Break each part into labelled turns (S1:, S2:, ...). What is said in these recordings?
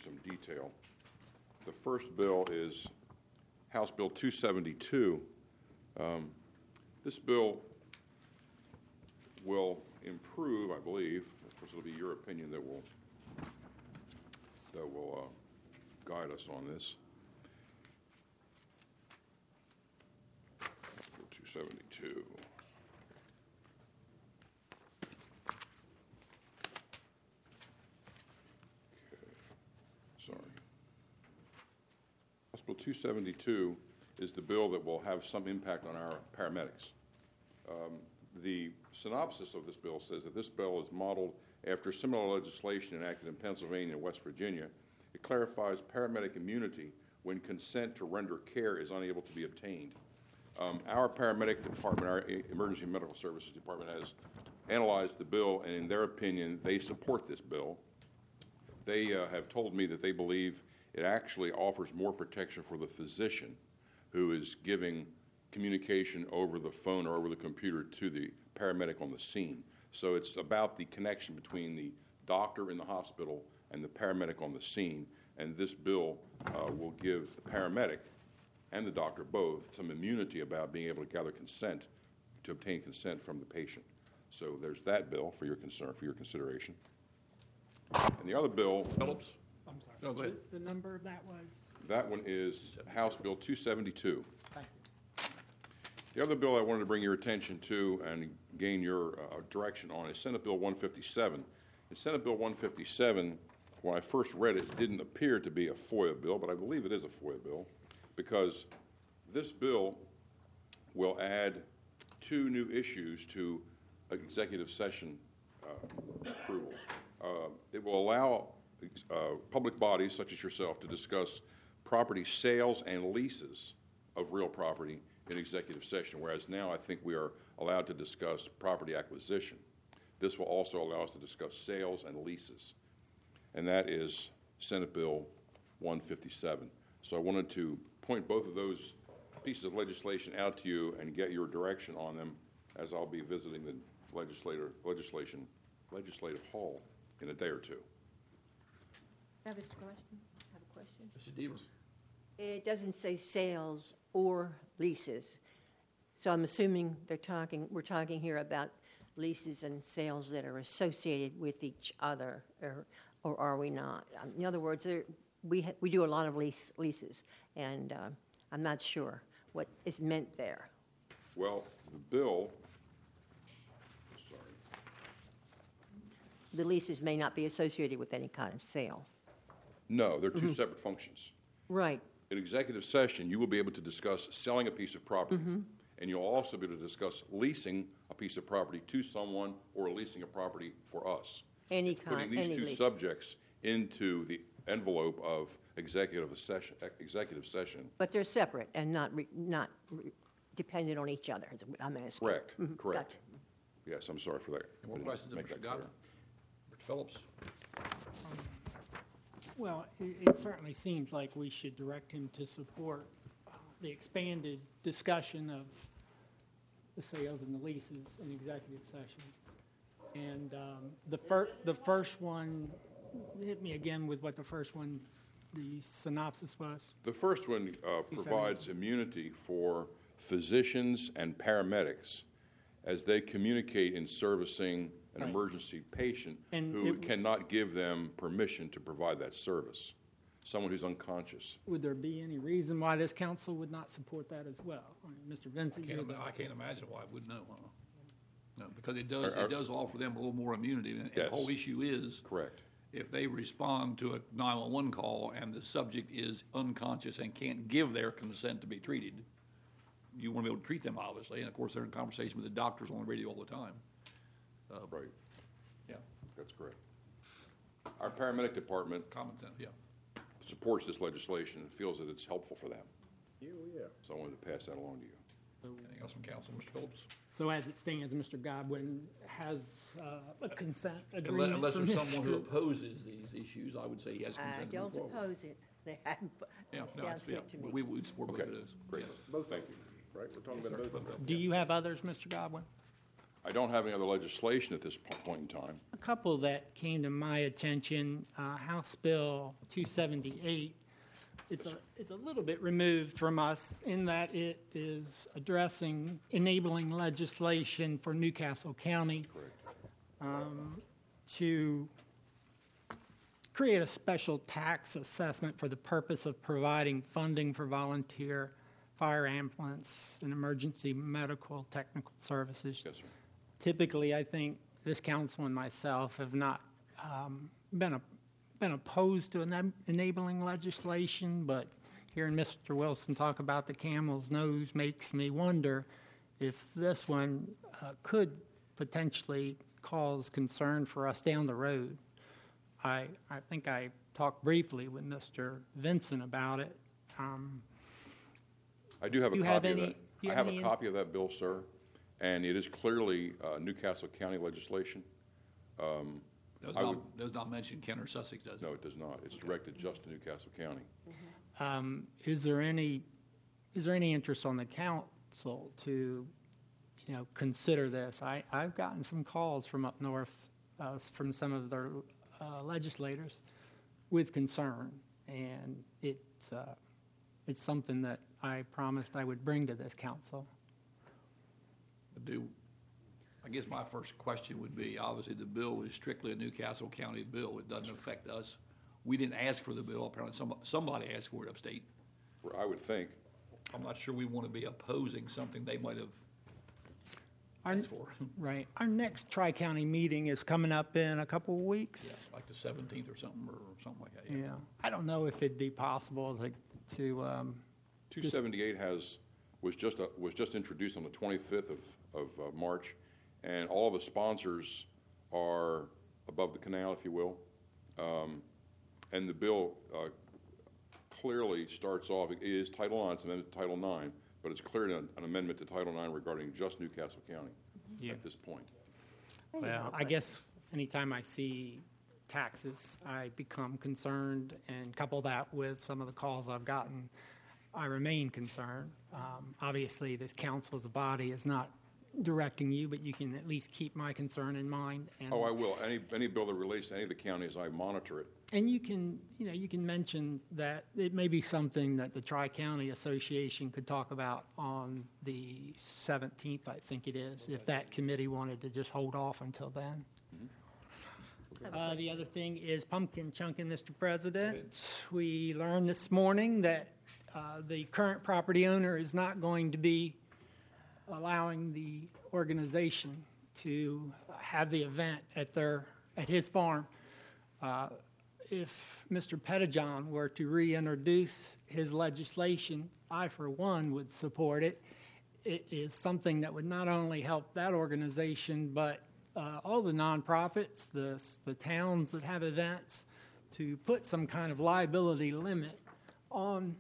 S1: some detail. The first bill is House Bill 272. This bill will improve, I believe. Of course, it'll be your opinion that will guide us on this. Bill 272. Sorry. House Bill 272 is the bill that will have some impact on our paramedics. The synopsis of this bill says that this bill is modeled after similar legislation enacted in Pennsylvania and West Virginia. It clarifies paramedic immunity when consent to render care is unable to be obtained. Our paramedic department, our emergency medical services department, has analyzed the bill, and in their opinion, they support this bill. They have told me that they believe it actually offers more protection for the physician who is giving communication over the phone or over the computer to the paramedic on the scene. So it's about the connection between the doctor in the hospital and the paramedic on the scene. And this bill will give the paramedic and the doctor both some immunity about being able to gather consent, to obtain consent from the patient. So there's that bill for your concern, for your consideration. And the other bill,
S2: Phillips?
S3: I'm sorry.
S2: No, go ahead.
S3: The number that was?
S1: that one is House Bill 272.
S3: Thank you.
S1: The other bill I wanted to bring your attention to and gain your direction on is Senate Bill 157. In Senate Bill 157, when I first read it, it didn't appear to be a FOIA bill, but I believe it is a FOIA bill because this bill will add 2 new issues to executive session approvals. It will allow public bodies such as yourself to discuss property sales and leases of real property in executive session, whereas now I think we are allowed to discuss property acquisition. This will also allow us to discuss sales and leases, and that is Senate Bill 157. So I wanted to point both of those pieces of legislation out to you and get your direction on them as I'll be visiting the legislative hall in a day or two.
S4: I have a question.
S2: Mr. Deaver.
S4: It doesn't say sales or leases. So I'm assuming we're talking here about leases and sales that are associated with each other, or are we not? In other words, we do a lot of leases, and I'm not sure what is meant there.
S1: Well, the bill,
S4: The leases may not be associated with any kind of sale.
S1: no, they're 2 separate functions.
S4: Right.
S1: In executive session, you will be able to discuss selling a piece of property, and you'll also be able to discuss leasing a piece of property to someone or leasing a property for us.
S4: Any
S1: Putting
S4: kind,
S1: these
S4: any
S1: 2
S4: lease.
S1: subjects into the envelope of executive session.
S4: But they're separate and not dependent on each other, is what I'm asking.
S1: Correct, correct.
S4: Gotcha.
S1: Yes, I'm sorry for that.
S2: Any more
S1: I didn't
S2: questions of
S1: make
S2: Mr.
S1: that
S2: Goddard?
S1: clear.
S2: Mr. Phillips?
S3: Well, it certainly seems like we should direct him to support the expanded discussion of the sales and the leases in executive session. And the first one, hit me again with what the first one, the synopsis was.
S1: The first one provides immunity for physicians and paramedics as they communicate in servicing an
S3: Right.
S1: emergency patient
S3: And
S1: who
S3: it-
S1: cannot give them permission to provide that service, someone who's unconscious.
S3: Would there be any reason why this council would not support that as well? I mean, Mr. Vincent, you're the...
S2: I can't imagine why I would know. No, because it does offer them a little more immunity. And
S1: Yes.
S2: the whole issue is
S1: Correct.
S2: if they respond to a 911 call and the subject is unconscious and can't give their consent to be treated, you want to be able to treat them, obviously. And, of course, they're in conversation with the doctors on the radio all the time.
S1: Right.
S2: Yeah,
S1: That's correct. Our paramedic department
S2: common sense, yeah.
S1: supports this legislation and feels that it's helpful for them.
S5: Yeah.
S1: So I wanted to pass that along to you.
S2: Anything else from council, Mr. Phillips?
S3: So as it stands, Mr. Godwin has a consent agreement
S2: Unless
S3: from
S2: there's someone who
S3: Mr.
S2: opposes these issues, I would say he has
S4: I
S2: consent to move
S4: don't
S2: forward.
S4: oppose it. That
S2: Yeah, no,
S4: sounds
S2: yeah,
S4: good to me.
S2: we would support both
S1: Okay,
S2: of those.
S1: great.
S5: Both,
S1: Thank you.
S5: right? We're talking about both of them.
S3: Do you have others, Mr. Godwin?
S1: I don't have any other legislation at this point in time.
S3: A couple that came to my attention, House Bill 278. It's a little bit removed from us in that it is addressing enabling legislation for Newcastle County to create a special tax assessment for the purpose of providing funding for volunteer fire, ambulance, and emergency medical technical services.
S1: Yes, sir.
S3: Typically, I think this council and myself have not been opposed to enabling legislation, but hearing Mr. Wilson talk about the camel's nose makes me wonder if this one could potentially cause concern for us down the road. I think I talked briefly with Mr. Vincent about it.
S1: I do have a
S3: Do you
S1: copy
S3: have
S1: of
S3: any-
S1: that.
S3: do you
S1: I
S3: have
S1: have a
S3: any-
S1: copy of that bill, sir, and it is clearly Newcastle County legislation.
S2: Does not mention Kent or Sussex, does it?
S1: No, it does not. It's directed just to Newcastle County.
S3: Is there any interest on the council to, consider this? I've gotten some calls from up north, from some of their legislators with concern, and it's something that I promised I would bring to this council.
S2: I guess my first question would be, obviously, the bill is strictly a Newcastle County bill. It doesn't affect us. We didn't ask for the bill. Apparently, somebody asked for it upstate.
S1: Where I would think,
S2: I'm not sure we want to be opposing something they might have asked for.
S3: Right. Our next tri-county meeting is coming up in a couple of
S2: Yeah,
S3: weeks.
S2: like the 17th or something like that.
S3: Yeah. I don't know if it'd be possible to
S1: 278 was just introduced on the 25th of March, and all the sponsors are above the canal, if you will. And the bill clearly starts off, it is Title IX, it's an amendment to Title IX, but it's clearly an amendment to Title IX regarding just Newcastle County
S3: Yeah.
S1: at this point.
S3: Well, I guess anytime I see taxes, I become concerned, and couple that with some of the calls I've gotten, I remain concerned. Obviously, this council as a body is not directing you, but you can at least keep my concern in mind. And,
S1: Oh, I will. Any bill that relates to any of the counties, I monitor it.
S3: and you can mention that it may be something that the Tri-County Association could talk about on the 17th, I think it is, if that committee wanted to just hold off until then. The other thing is pumpkin chunking, Mr. President. We learned this morning that the current property owner is not going to be allowing the organization to have the event at his farm. If Mr. Pettijohn were to reintroduce his legislation, I, for one, would support it. It is something that would not only help that organization, but all the nonprofits, the towns that have events, to put some kind of liability limit on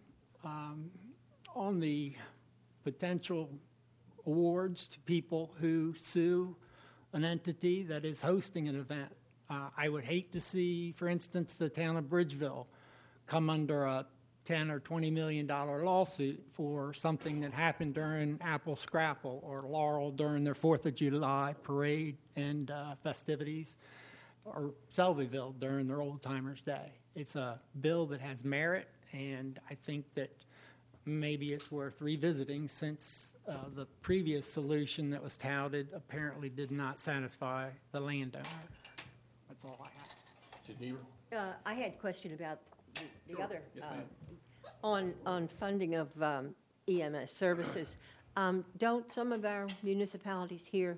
S3: the potential awards to people who sue an entity that is hosting an event. I would hate to see, for instance, the town of Bridgeville come under a $10 or $20 million lawsuit for something that happened during Apple Scrapple or Laurel during their 4th of July parade and festivities, or Selbyville during their Old Timers Day. It's a bill that has merit, and I think that maybe it's worth revisiting since the previous solution that was touted apparently did not satisfy the landowner. That's all I have.
S2: Mr. Deaver?
S4: I had a question about the other,
S2: Yes, ma'am.
S4: on funding of EMS services. Don't some of our municipalities here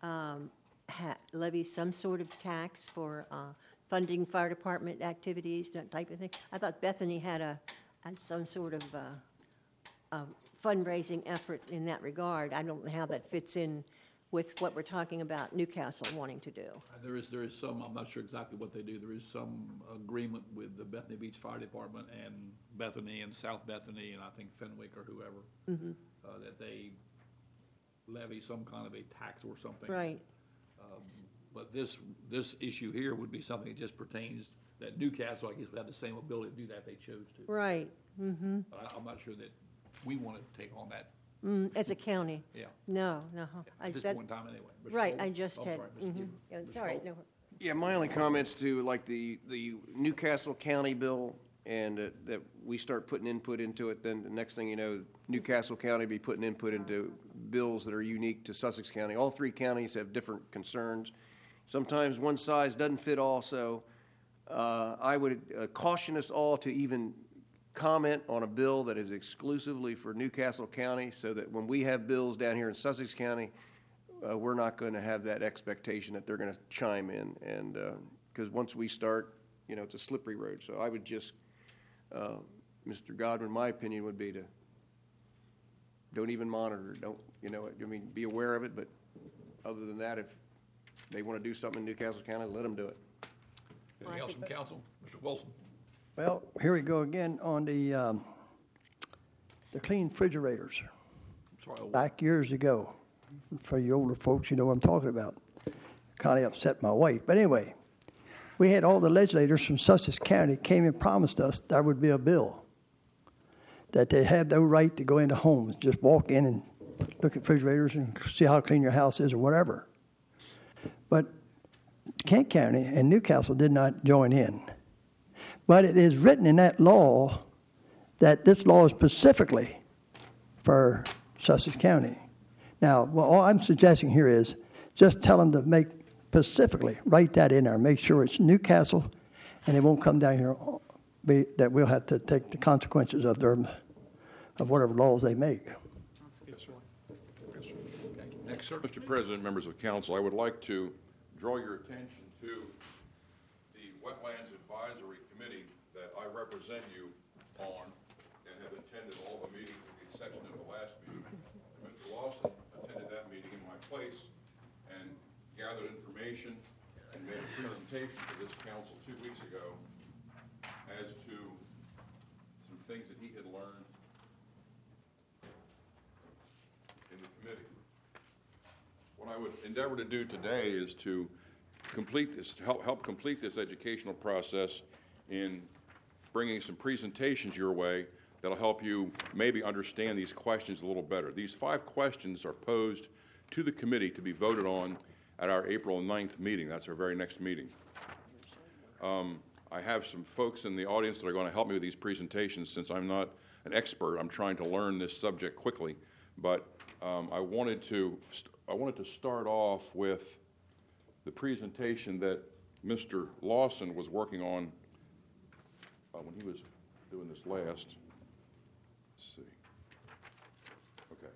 S4: levy some sort of tax for funding fire department activities, that type of thing? I thought Bethany had some sort of fundraising effort in that regard. I don't know how that fits in with what we're talking about Newcastle wanting to do.
S2: There is some, I'm not sure exactly what they do. There is some agreement with the Bethany Beach Fire Department and Bethany and South Bethany and I think Fenwick or whoever, that they levy some kind of a tax or something.
S4: Right.
S2: But this issue here would be something that just pertains, that Newcastle, I guess, would have the same ability to do that if they chose to.
S4: Right.
S2: But I'm not sure that we want to take on that
S4: As a county?
S2: Yeah.
S4: No.
S2: At this point in time, anyway. Mr.
S4: Right,
S2: Goldman?
S4: I just
S2: Oh,
S4: had,
S2: sorry, Mr. Goldman.
S4: it's all right, no.
S5: Yeah, my only comments to like the Newcastle County bill, and that we start putting input into it, then the next thing you know, Newcastle County be putting input into bills that are unique to Sussex County. All three counties have different concerns. Sometimes one size doesn't fit all, so I would caution us all to even comment on a bill that is exclusively for Newcastle County, so that when we have bills down here in Sussex County, we're not going to have that expectation that they're going to chime in, and because once we start, it's a slippery road. So I would just, Mr. Godwin, my opinion would be to don't even monitor, be aware of it, but other than that, if they want to do something in Newcastle County, let them do it.
S2: Anything else from council? Mr. Wilson?
S6: Well, here we go again on the clean refrigerators.
S2: Sorry,
S6: Back years ago, for you older folks, you know what I'm talking about. Kind of upset my wife. But anyway, we had all the legislators from Sussex County came and promised us there would be a bill that they had no right to go into homes, just walk in and look at refrigerators and see how clean your house is or whatever. But Kent County and Newcastle did not join in. But it is written in that law that this law is specifically for Sussex County. Now, all I'm suggesting here is just tell them to make specifically, write that in there, make sure it's Newcastle, and it won't come down here that we'll have to take the consequences of whatever laws they make.
S2: next, sir.
S1: Mr. President, members of council, I would like to draw your attention to the Wetlands Advisory Committee that I represent you on and have attended all the meetings with the exception of the last meeting. Mr. Lawson attended that meeting in my place and gathered information and made a presentation to this council 2 weeks ago as to some things that he had learned in the committee. What I would endeavor to do today is to complete this, help complete this educational process in bringing some presentations your way that'll help you maybe understand these questions a little better. These 5 questions are posed to the committee to be voted on at our April 9th meeting. That's our very next meeting. I have some folks in the audience that are going to help me with these presentations. Since I'm not an expert, I'm trying to learn this subject quickly. But I wanted to start off with the presentation that Mr. Lawson was working on when he was doing this last. Let's see. Okay.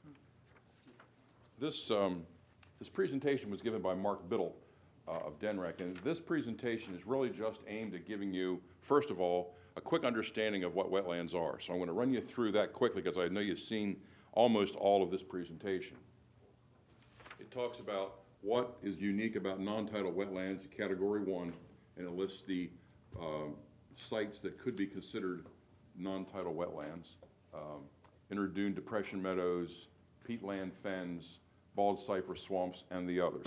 S1: This presentation was given by Mark Biddle of DENREC, and this presentation is really just aimed at giving you, first of all, a quick understanding of what wetlands are. So I'm going to run you through that quickly because I know you've seen almost all of this presentation. It talks about what is unique about non-tidal wetlands, Category 1, and it lists the sites that could be considered non-tidal wetlands. Interdune depression meadows, peatland fens, bald cypress swamps, and the others.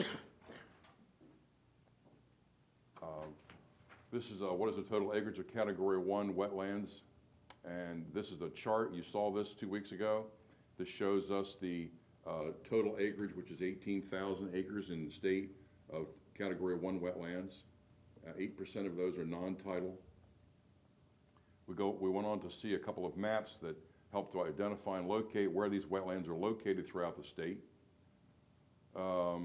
S1: This is what is the total acreage of Category 1 wetlands, and this is the chart. You saw this 2 weeks ago. This shows us the total acreage, which is 18,000 acres in the state of Category 1 wetlands. 8% of those are non-tidal. We went on to see a couple of maps that help to identify and locate where these wetlands are located throughout the state. We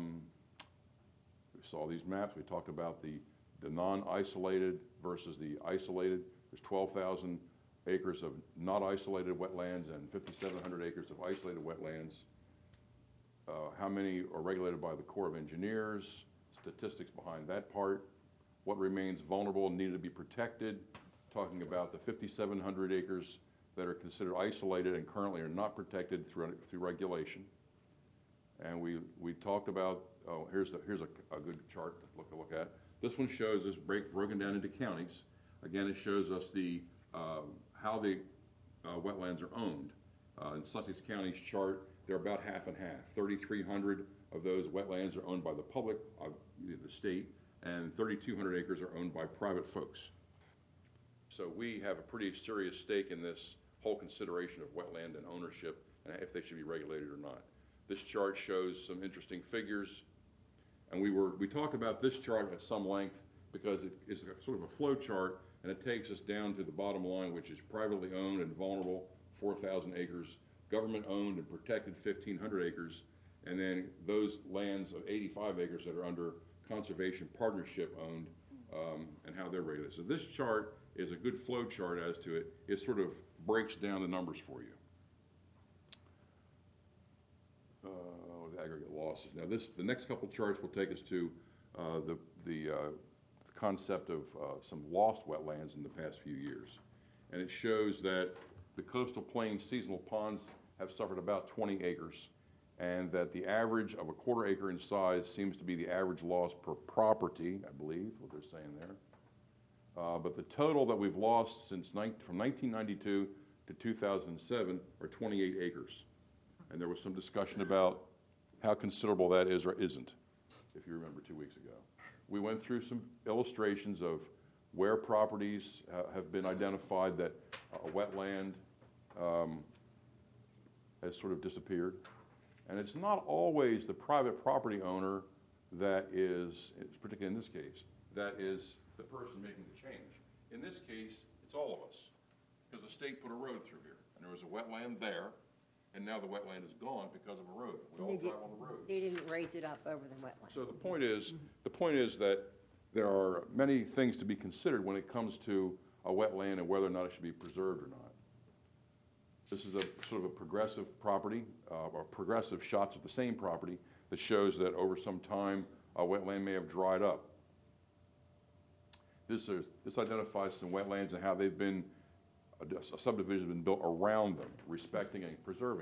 S1: saw these maps. We talked about the non-isolated versus the isolated. There's 12,000 acres of not isolated wetlands and 5,700 acres of isolated wetlands. How many are regulated by the Corps of Engineers, statistics behind that part, what remains vulnerable and needed to be protected, talking about the 5,700 acres that are considered isolated and currently are not protected through regulation. And we talked about, here's a good chart to look at. This one shows this broken down into counties. Again, it shows us how the wetlands are owned. In Sussex County's chart, they're about half and half. 3,300 of those wetlands are owned by the public, the state, and 3,200 acres are owned by private folks. So we have a pretty serious stake in this whole consideration of wetland and ownership and if they should be regulated or not. This chart shows some interesting figures, and we talked about this chart at some length because it is sort of a flow chart, and it takes us down to the bottom line, which is privately owned and vulnerable, 4,000 acres, government owned and protected, 1,500 acres, and then those lands of 85 acres that are under conservation partnership owned, and how they're regulated. So this chart is a good flow chart as to it. It sort of breaks down the numbers for you. The aggregate losses. Now the next couple charts will take us to the concept of some lost wetlands in the past few years. And it shows that the coastal plain seasonal ponds have suffered about 20 acres, and that the average of a quarter acre in size seems to be the average loss per property, I believe, what they're saying there. But the total that we've lost from 1992 to 2007 are 28 acres. And there was some discussion about how considerable that is or isn't, if you remember 2 weeks ago. We went through some illustrations of where properties have been identified that a wetland has sort of disappeared. And it's not always the private property owner that is, particularly in this case, that is the person making the change. In this case, it's all of us, because the state put a road through here, and there was a wetland there, and now the wetland is gone because of a road. We all drive on the road.
S4: They didn't raise it up over the wetland.
S1: So the point is that there are many things to be considered when it comes to a wetland and whether or not it should be preserved or not. This is a sort of a progressive property, or progressive shots of the same property that shows that over some time a wetland may have dried up. This identifies some wetlands and how they've been, a subdivision has been built around them, respecting and preserving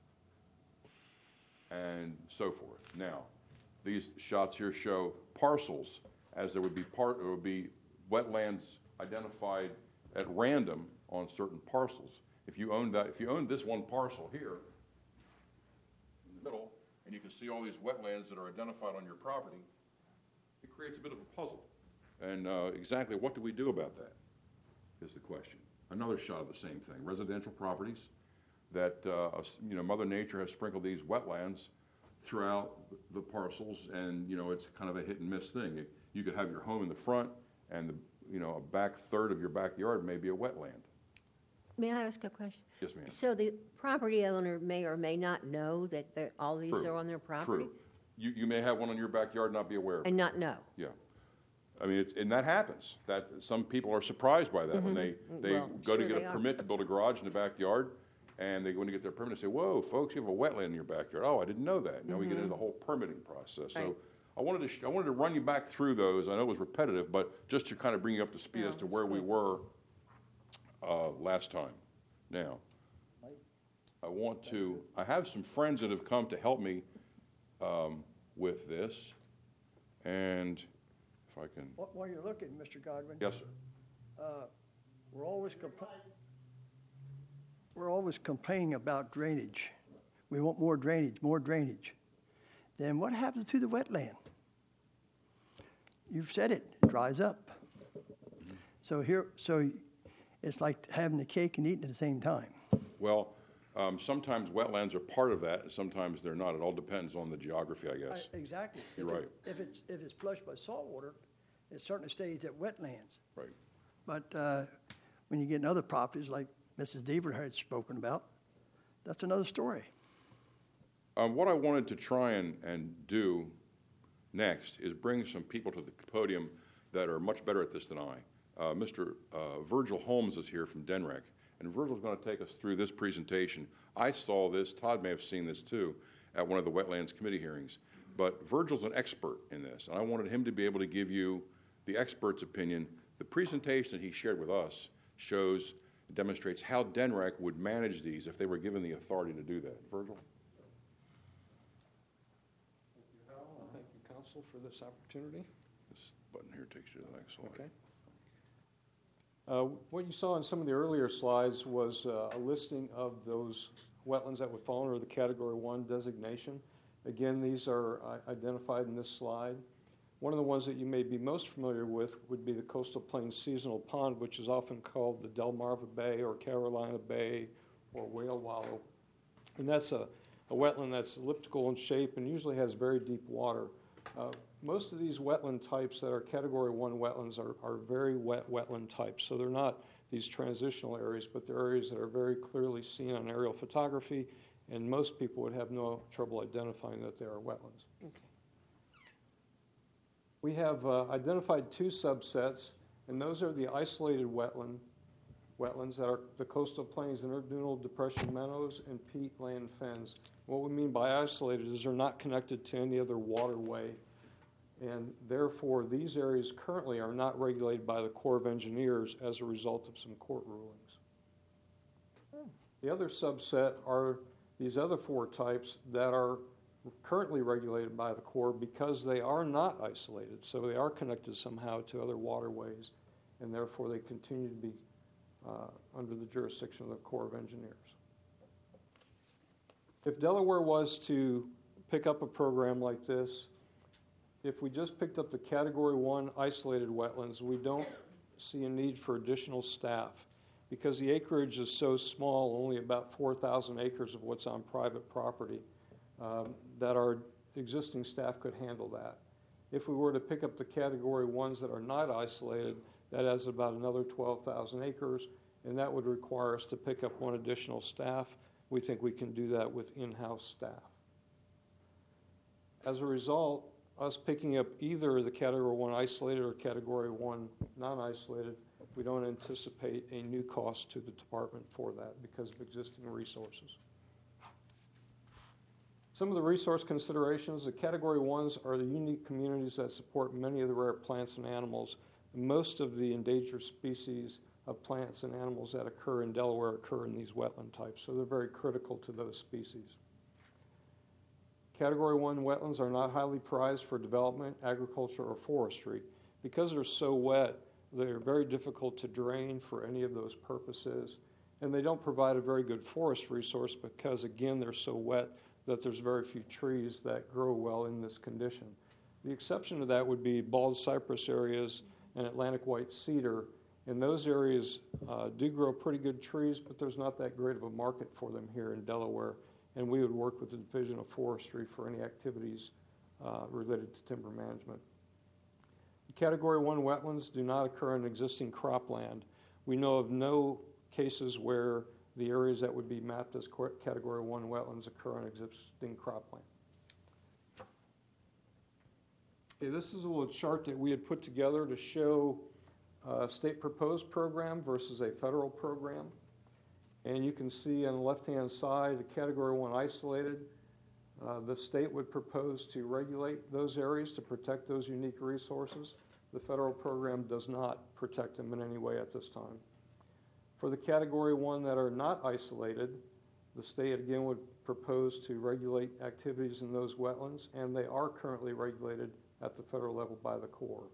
S1: them, and so forth. Now, these shots here show parcels, as there would be wetlands identified at random on certain parcels. If you owned this one parcel here in the middle, and you can see all these wetlands that are identified on your property, it creates a bit of a puzzle. And exactly what do we do about that is the question. Another shot of the same thing. Residential properties that Mother Nature has sprinkled these wetlands throughout the parcels, and it's kind of a hit and miss thing. You could have your home in the front, and a back third of your backyard may be a wetland.
S4: May I ask a question?
S1: Yes, ma'am.
S4: So the property owner may or may not know that all these
S1: True.
S4: are on their property?
S1: True. You may have one on your backyard and not be aware of it.
S4: And not know?
S1: Yeah. I mean, and that happens. That some people are surprised by that when they
S4: Well,
S1: go to
S4: sure
S1: get
S4: they
S1: a
S4: are.
S1: permit to build a garage in the backyard, and they go in to get their permit and say, "Whoa, folks, you have a wetland in your backyard." Oh, I didn't know that. Now we get into the whole permitting process.
S4: Right.
S1: So I wanted to run you back through those. I know it was repetitive, but just to kind of bring you up to speed
S4: Yeah,
S1: as to
S4: that's
S1: where we
S4: good.
S1: were last time. Now, I have some friends that have come to help me with this, and if I can,
S6: While you're looking, Mr. Godwin.
S1: yes, sir.
S6: We're always complaining about drainage. We want more drainage, more drainage. Then what happens to the wetland? You've said it dries up. So it's like having the cake and eating at the same time.
S1: Well, sometimes wetlands are part of that, and sometimes they're not. It all depends on the geography, I guess.
S6: Exactly.
S1: You're right.
S6: If it's flushed by salt water, it certainly stays at wetlands.
S1: Right.
S6: But when you get in other properties like Mrs. Deaver had spoken about, that's another story.
S1: What I wanted to try and do next is bring some people to the podium that are much better at this than I. Mr. Virgil Holmes is here from DENREC, and Virgil's going to take us through this presentation. I saw this, Todd may have seen this too, at one of the Wetlands Committee hearings. But Virgil's an expert in this, and I wanted him to be able to give you the expert's opinion. The presentation that he shared with us demonstrates how DENREC would manage these if they were given the authority to do that. Virgil?
S7: Thank you, Hal, and thank you, Council, for this opportunity.
S1: This button here takes you to the next slide.
S7: Okay. What you saw in some of the earlier slides was a listing of those wetlands that would fall under the Category 1 designation. Again, these are identified in this slide. One of the ones that you may be most familiar with would be the Coastal Plains Seasonal Pond, which is often called the Delmarva Bay or Carolina Bay or Whale Wallow And that's a wetland that's elliptical in shape and usually has very deep water. Most of these wetland types that are Category 1 wetlands are very wet wetland types. So they're not these transitional areas, but they're areas that are very clearly seen on aerial photography, and most people would have no trouble identifying that they are wetlands.
S4: Okay.
S7: We have identified two subsets, and those are the isolated wetlands that are the coastal plains, interdunal depression meadows, and peatland fens. What we mean by isolated is they're not connected to any other waterway, and therefore these areas currently are not regulated by the Corps of Engineers as a result of some court rulings. The other subset are these other four types that are currently regulated by the Corps because they are not isolated, so they are connected somehow to other waterways, and therefore they continue to be under the jurisdiction of the Corps of Engineers. If Delaware was to pick up a program like this, if we just picked up the Category 1 isolated wetlands, we don't see a need for additional staff because the acreage is so small, only about 4,000 acres of what's on private property, that our existing staff could handle that. If we were to pick up the Category 1s that are not isolated, that adds about another 12,000 acres, and that would require us to pick up one additional staff. We think we can do that with in-house staff. As a result, us picking up either the Category 1 isolated or Category 1 non-isolated, we don't anticipate a new cost to the department for that because of existing resources. Some of the resource considerations, the Category 1s are the unique communities that support many of the rare plants and animals. Most of the endangered species of plants and animals that occur in Delaware occur in these wetland types, so they're very critical to those species. Category 1 wetlands are not highly prized for development, agriculture, or forestry. Because they're so wet, they're very difficult to drain for any of those purposes, and they don't provide a very good forest resource because, again, they're so wet that there's very few trees that grow well in this condition. The exception to that would be bald cypress areas and Atlantic white cedar, and those areas do grow pretty good trees, but there's not that great of a market for them here in Delaware, and we would work with the Division of Forestry for any activities related to timber management. Category 1 wetlands do not occur in existing cropland. We know of no cases where the areas that would be mapped as Category 1 wetlands occur on existing cropland. Okay, this is a little chart that we had put together to show a state proposed program versus a federal program. And you can see on the left-hand side, the Category 1 isolated, the state would propose to regulate those areas to protect those unique resources. The federal program does not protect them in any way at this time. For the Category 1 that are not isolated, the state again would propose to regulate activities in those wetlands, and they are currently regulated at the federal level by the Corps.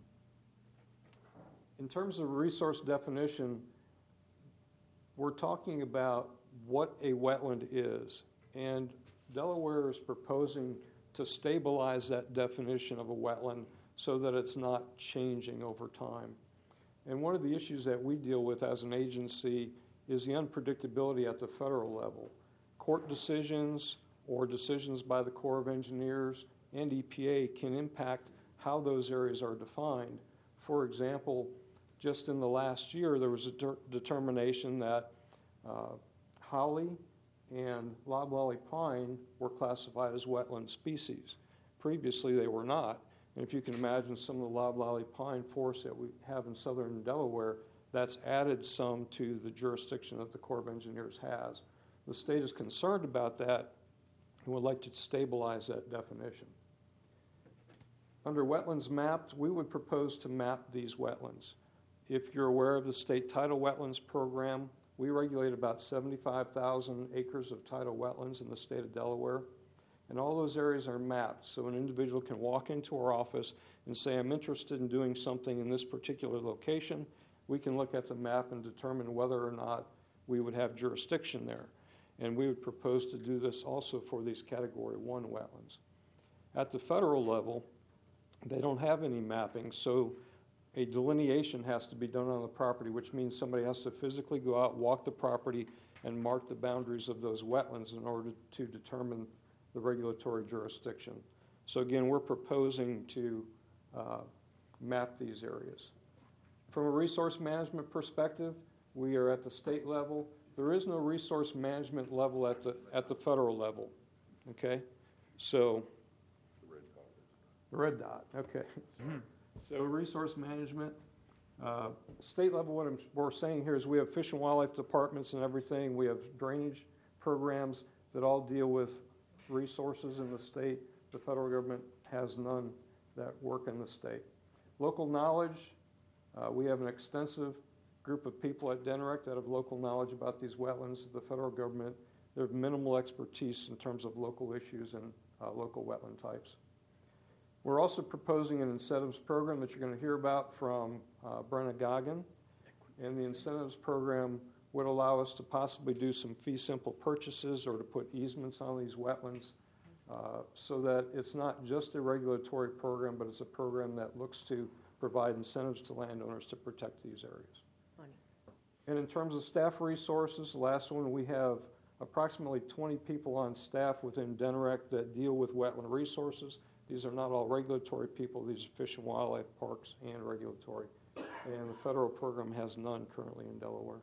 S7: In terms of resource definition, we're talking about what a wetland is, and Delaware is proposing to stabilize that definition of a wetland so that it's not changing over time. And one of the issues that we deal with as an agency is the unpredictability at the federal level. Court decisions or decisions by the Corps of Engineers and EPA can impact how those areas are defined. For example, just in the last year, there was a determination that holly and loblolly pine were classified as wetland species. Previously, they were not. And if you can imagine some of the loblolly pine forests that we have in southern Delaware, that's added some to the jurisdiction that the Corps of Engineers has. The state is concerned about that and would like to stabilize that definition. Under wetlands mapped, we would propose to map these wetlands. If you're aware of the state tidal wetlands program, we regulate about 75,000 acres of tidal wetlands in the state of Delaware. And all those areas are mapped, so an individual can walk into our office and say, I'm interested in doing something in this particular location. We can look at the map and determine whether or not we would have jurisdiction there. And we would propose to do this also for these Category 1 wetlands. At the federal level, they don't have any mapping, so a delineation has to be done on the property, which means somebody has to physically go out, walk the property, and mark the boundaries of those wetlands in order to determine the regulatory jurisdiction. So again, we're proposing to map these areas. From a resource management perspective, we are at the state level. There is no resource management level at the federal level, okay? So, the red dot, okay. So resource management, state level, what we're saying here is we have fish and wildlife departments and everything. We have drainage programs that all deal with resources in the state. The federal government has none that work in the state. Local knowledge, we have an extensive group of people at DENREC that have local knowledge about these wetlands. The federal government, they have minimal expertise in terms of local issues and local wetland types. We're also proposing an incentives program that you're going to hear about from Brenna Goggin. And the incentives program would allow us to possibly do some fee simple purchases or to put easements on these wetlands so that it's not just a regulatory program, but it's a program that looks to provide incentives to landowners to protect these areas. And in terms of staff resources, the last one, we have approximately 20 people on staff within DENREC that deal with wetland resources. These are not all regulatory people. These are fish and wildlife parks and regulatory. And the federal program has none currently in Delaware.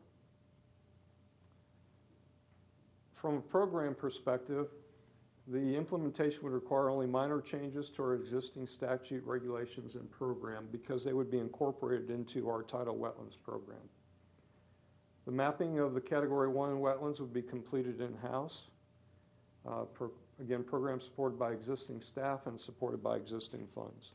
S7: From a program perspective, the implementation would require only minor changes to our existing statute, regulations, and program because they would be incorporated into our tidal wetlands program. The mapping of the Category 1 wetlands would be completed in-house. Again, program supported by existing staff and supported by existing funds.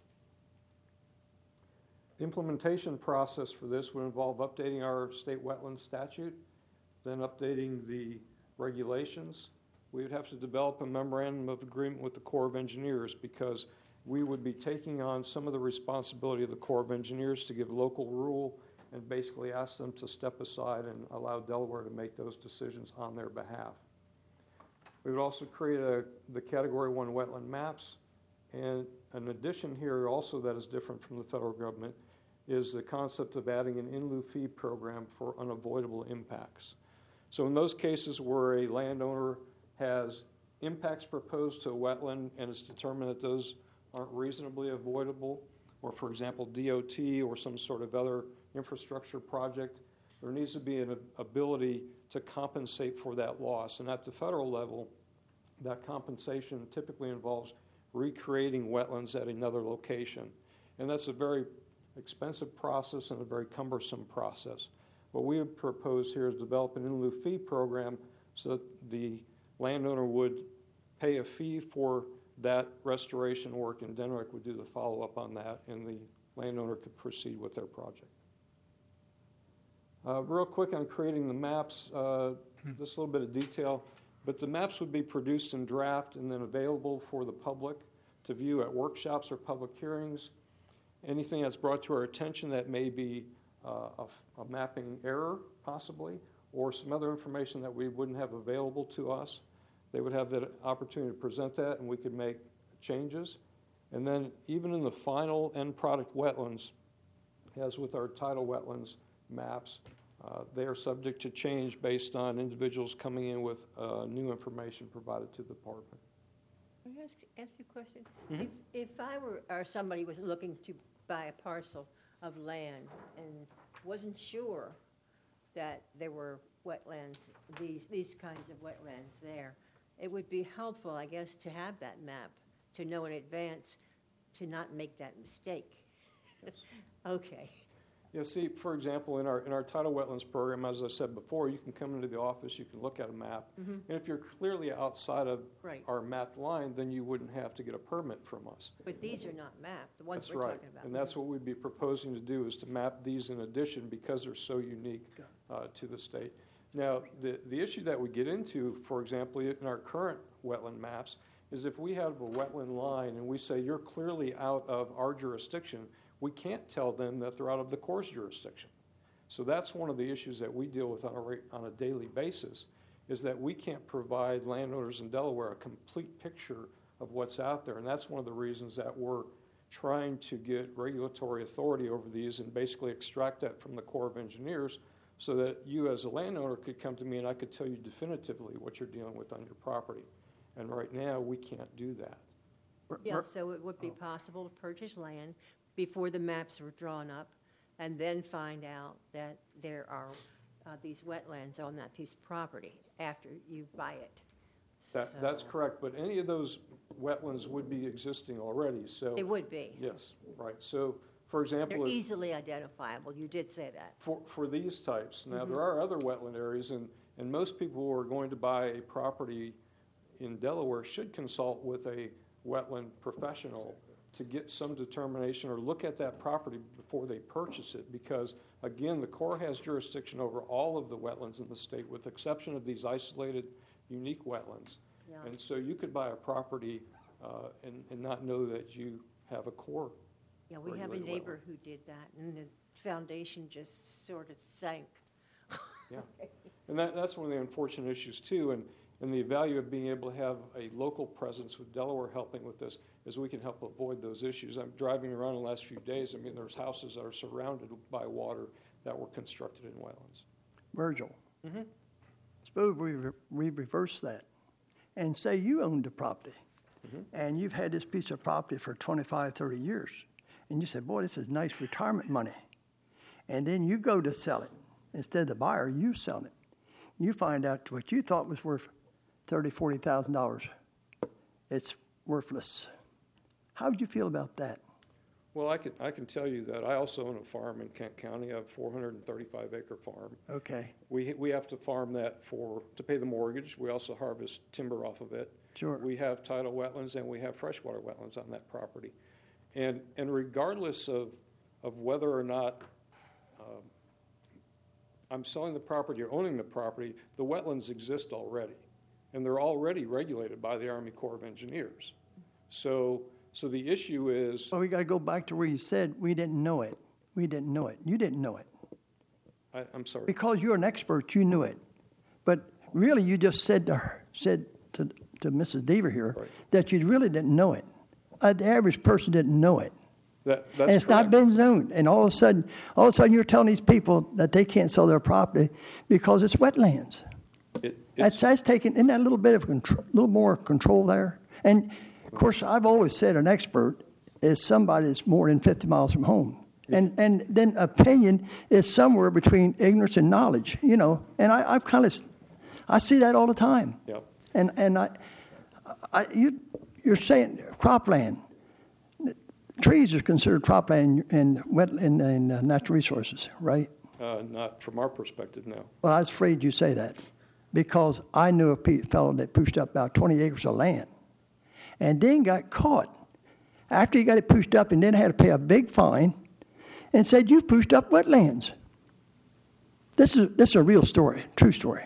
S7: The implementation process for this would involve updating our state wetland statute, then updating the regulations. We would have to develop a memorandum of agreement with the Corps of Engineers because we would be taking on some of the responsibility of the Corps of Engineers to give local rule and basically ask them to step aside and allow Delaware to make those decisions on their behalf. We would also create the Category 1 wetland maps, and an addition here also that is different from the federal government is the concept of adding an in lieu fee program for unavoidable impacts. So in those cases where a landowner has impacts proposed to a wetland and it's determined that those aren't reasonably avoidable, or for example DOT or some sort of other infrastructure project, there needs to be an ability to compensate for that loss. And at the federal level, that compensation typically involves recreating wetlands at another location. And that's a very expensive process and a very cumbersome process. What we would propose here is develop an in lieu fee program so that the landowner would pay a fee for that restoration work, and DENREC would do the follow-up on that, and the landowner could proceed with their project. Real quick on creating the maps, just a little bit of detail, but the maps would be produced in draft and then available for the public to view at workshops or public hearings. Anything that's brought to our attention that may be a mapping error, possibly, or some other information that we wouldn't have available to us, they would have that opportunity to present that, and we could make changes. And then even in the final end product wetlands, as with our tidal wetlands maps, they are subject to change based on individuals coming in with new information provided to the department.
S4: Can I ask you a question? Mm-hmm. If I were, or somebody was looking to buy a parcel of land and wasn't sure that there were wetlands, these kinds of wetlands there, it would be helpful, I guess, to have that map, to know in advance, to not make that mistake. Okay.
S7: Yeah, see, for example, in our tidal wetlands program, as I said before, you can come into the office, you can look at a map, and if you're clearly outside of our mapped line, then you wouldn't have to get a permit from us.
S4: But these are not mapped, the ones
S7: That's
S4: we're
S7: right.
S4: talking about.
S7: And that's what we'd be proposing to do, is to map these in addition because they're so unique to the state. Now, the issue that we get into, for example, in our current wetland maps, is if we have a wetland line and we say you're clearly out of our jurisdiction, we can't tell them that they're out of the Corps' jurisdiction. So that's one of the issues that we deal with on a daily basis, is that we can't provide landowners in Delaware a complete picture of what's out there. And that's one of the reasons that we're trying to get regulatory authority over these and basically extract that from the Corps of Engineers so that you as a landowner could come to me and I could tell you definitively what you're dealing with on your property. And right now, we can't do that.
S4: Yeah, so it would be possible to purchase land before the maps were drawn up and then find out that there are these wetlands on that piece of property after you buy it.
S7: That's
S4: So
S7: correct, but any of those wetlands would be existing already, so.
S4: It would be.
S7: Yes, right. So, for example,
S4: They're
S7: if-
S4: easily identifiable. You did say that.
S7: for these types. Now, there are other wetland areas, and most people who are going to buy a property in Delaware should consult with a wetland professional to get some determination or look at that property before they purchase it, because, again, the Corps has jurisdiction over all of the wetlands in the state, with the exception of these isolated, unique wetlands.
S4: Yeah.
S7: And so you could buy a property and not know that you have a Corps.
S4: Yeah, we have a
S7: regulated
S4: neighbor who did that, and the foundation just sort of sank.
S7: Yeah, and that's one of the unfortunate issues too, and the value of being able to have a local presence with Delaware helping with this is we can help avoid those issues. I'm driving around the last few days, I mean, there's houses that are surrounded by water that were constructed in wetlands.
S6: Virgil, suppose we reverse that and say you owned the property and you've had this piece of property for 25, 30 years. And you said, boy, this is nice retirement money. And then you go to sell it. Instead of the buyer, you sell it. You find out what you thought was worth $30,000, $40,000. It's worthless. How would you feel about that?
S7: Well, I can tell you that I also own a farm in Kent County, a 435-acre farm.
S6: Okay,
S7: We have to farm that to pay the mortgage. We also harvest timber off of it.
S6: sure.
S7: We have tidal wetlands and we have freshwater wetlands on that property. And regardless of whether or not I'm selling the property or owning the property, the wetlands exist already. And they're already regulated by the Army Corps of Engineers. So the issue is,
S6: Well, we got to go back to where you said we didn't know it. We didn't know it. You didn't know it.
S7: I'm sorry.
S6: Because you're an expert, you knew it. But really, you just said to Mrs. Deaver here
S7: Right.
S6: that you really didn't know it. The average person didn't know it.
S7: That's
S6: And it's not
S7: correct.
S6: been zoned. And all of a sudden, you're telling these people that they can't sell their property because it's wetlands. That's taking, isn't that a little bit of control, little more control there? And of course, I've always said an expert is somebody that's more than 50 miles from home. And then opinion is somewhere between ignorance and knowledge, you know. And I see that all the time.
S7: Yep.
S6: And you're saying cropland. Trees are considered cropland in natural resources, right?
S7: Not from our perspective, no.
S6: Well, I was afraid you'd say that because I knew a fellow that pushed up about 20 acres of land and then got caught after he got it pushed up and then had to pay a big fine and said, "You've pushed up wetlands." This is a real story, true story.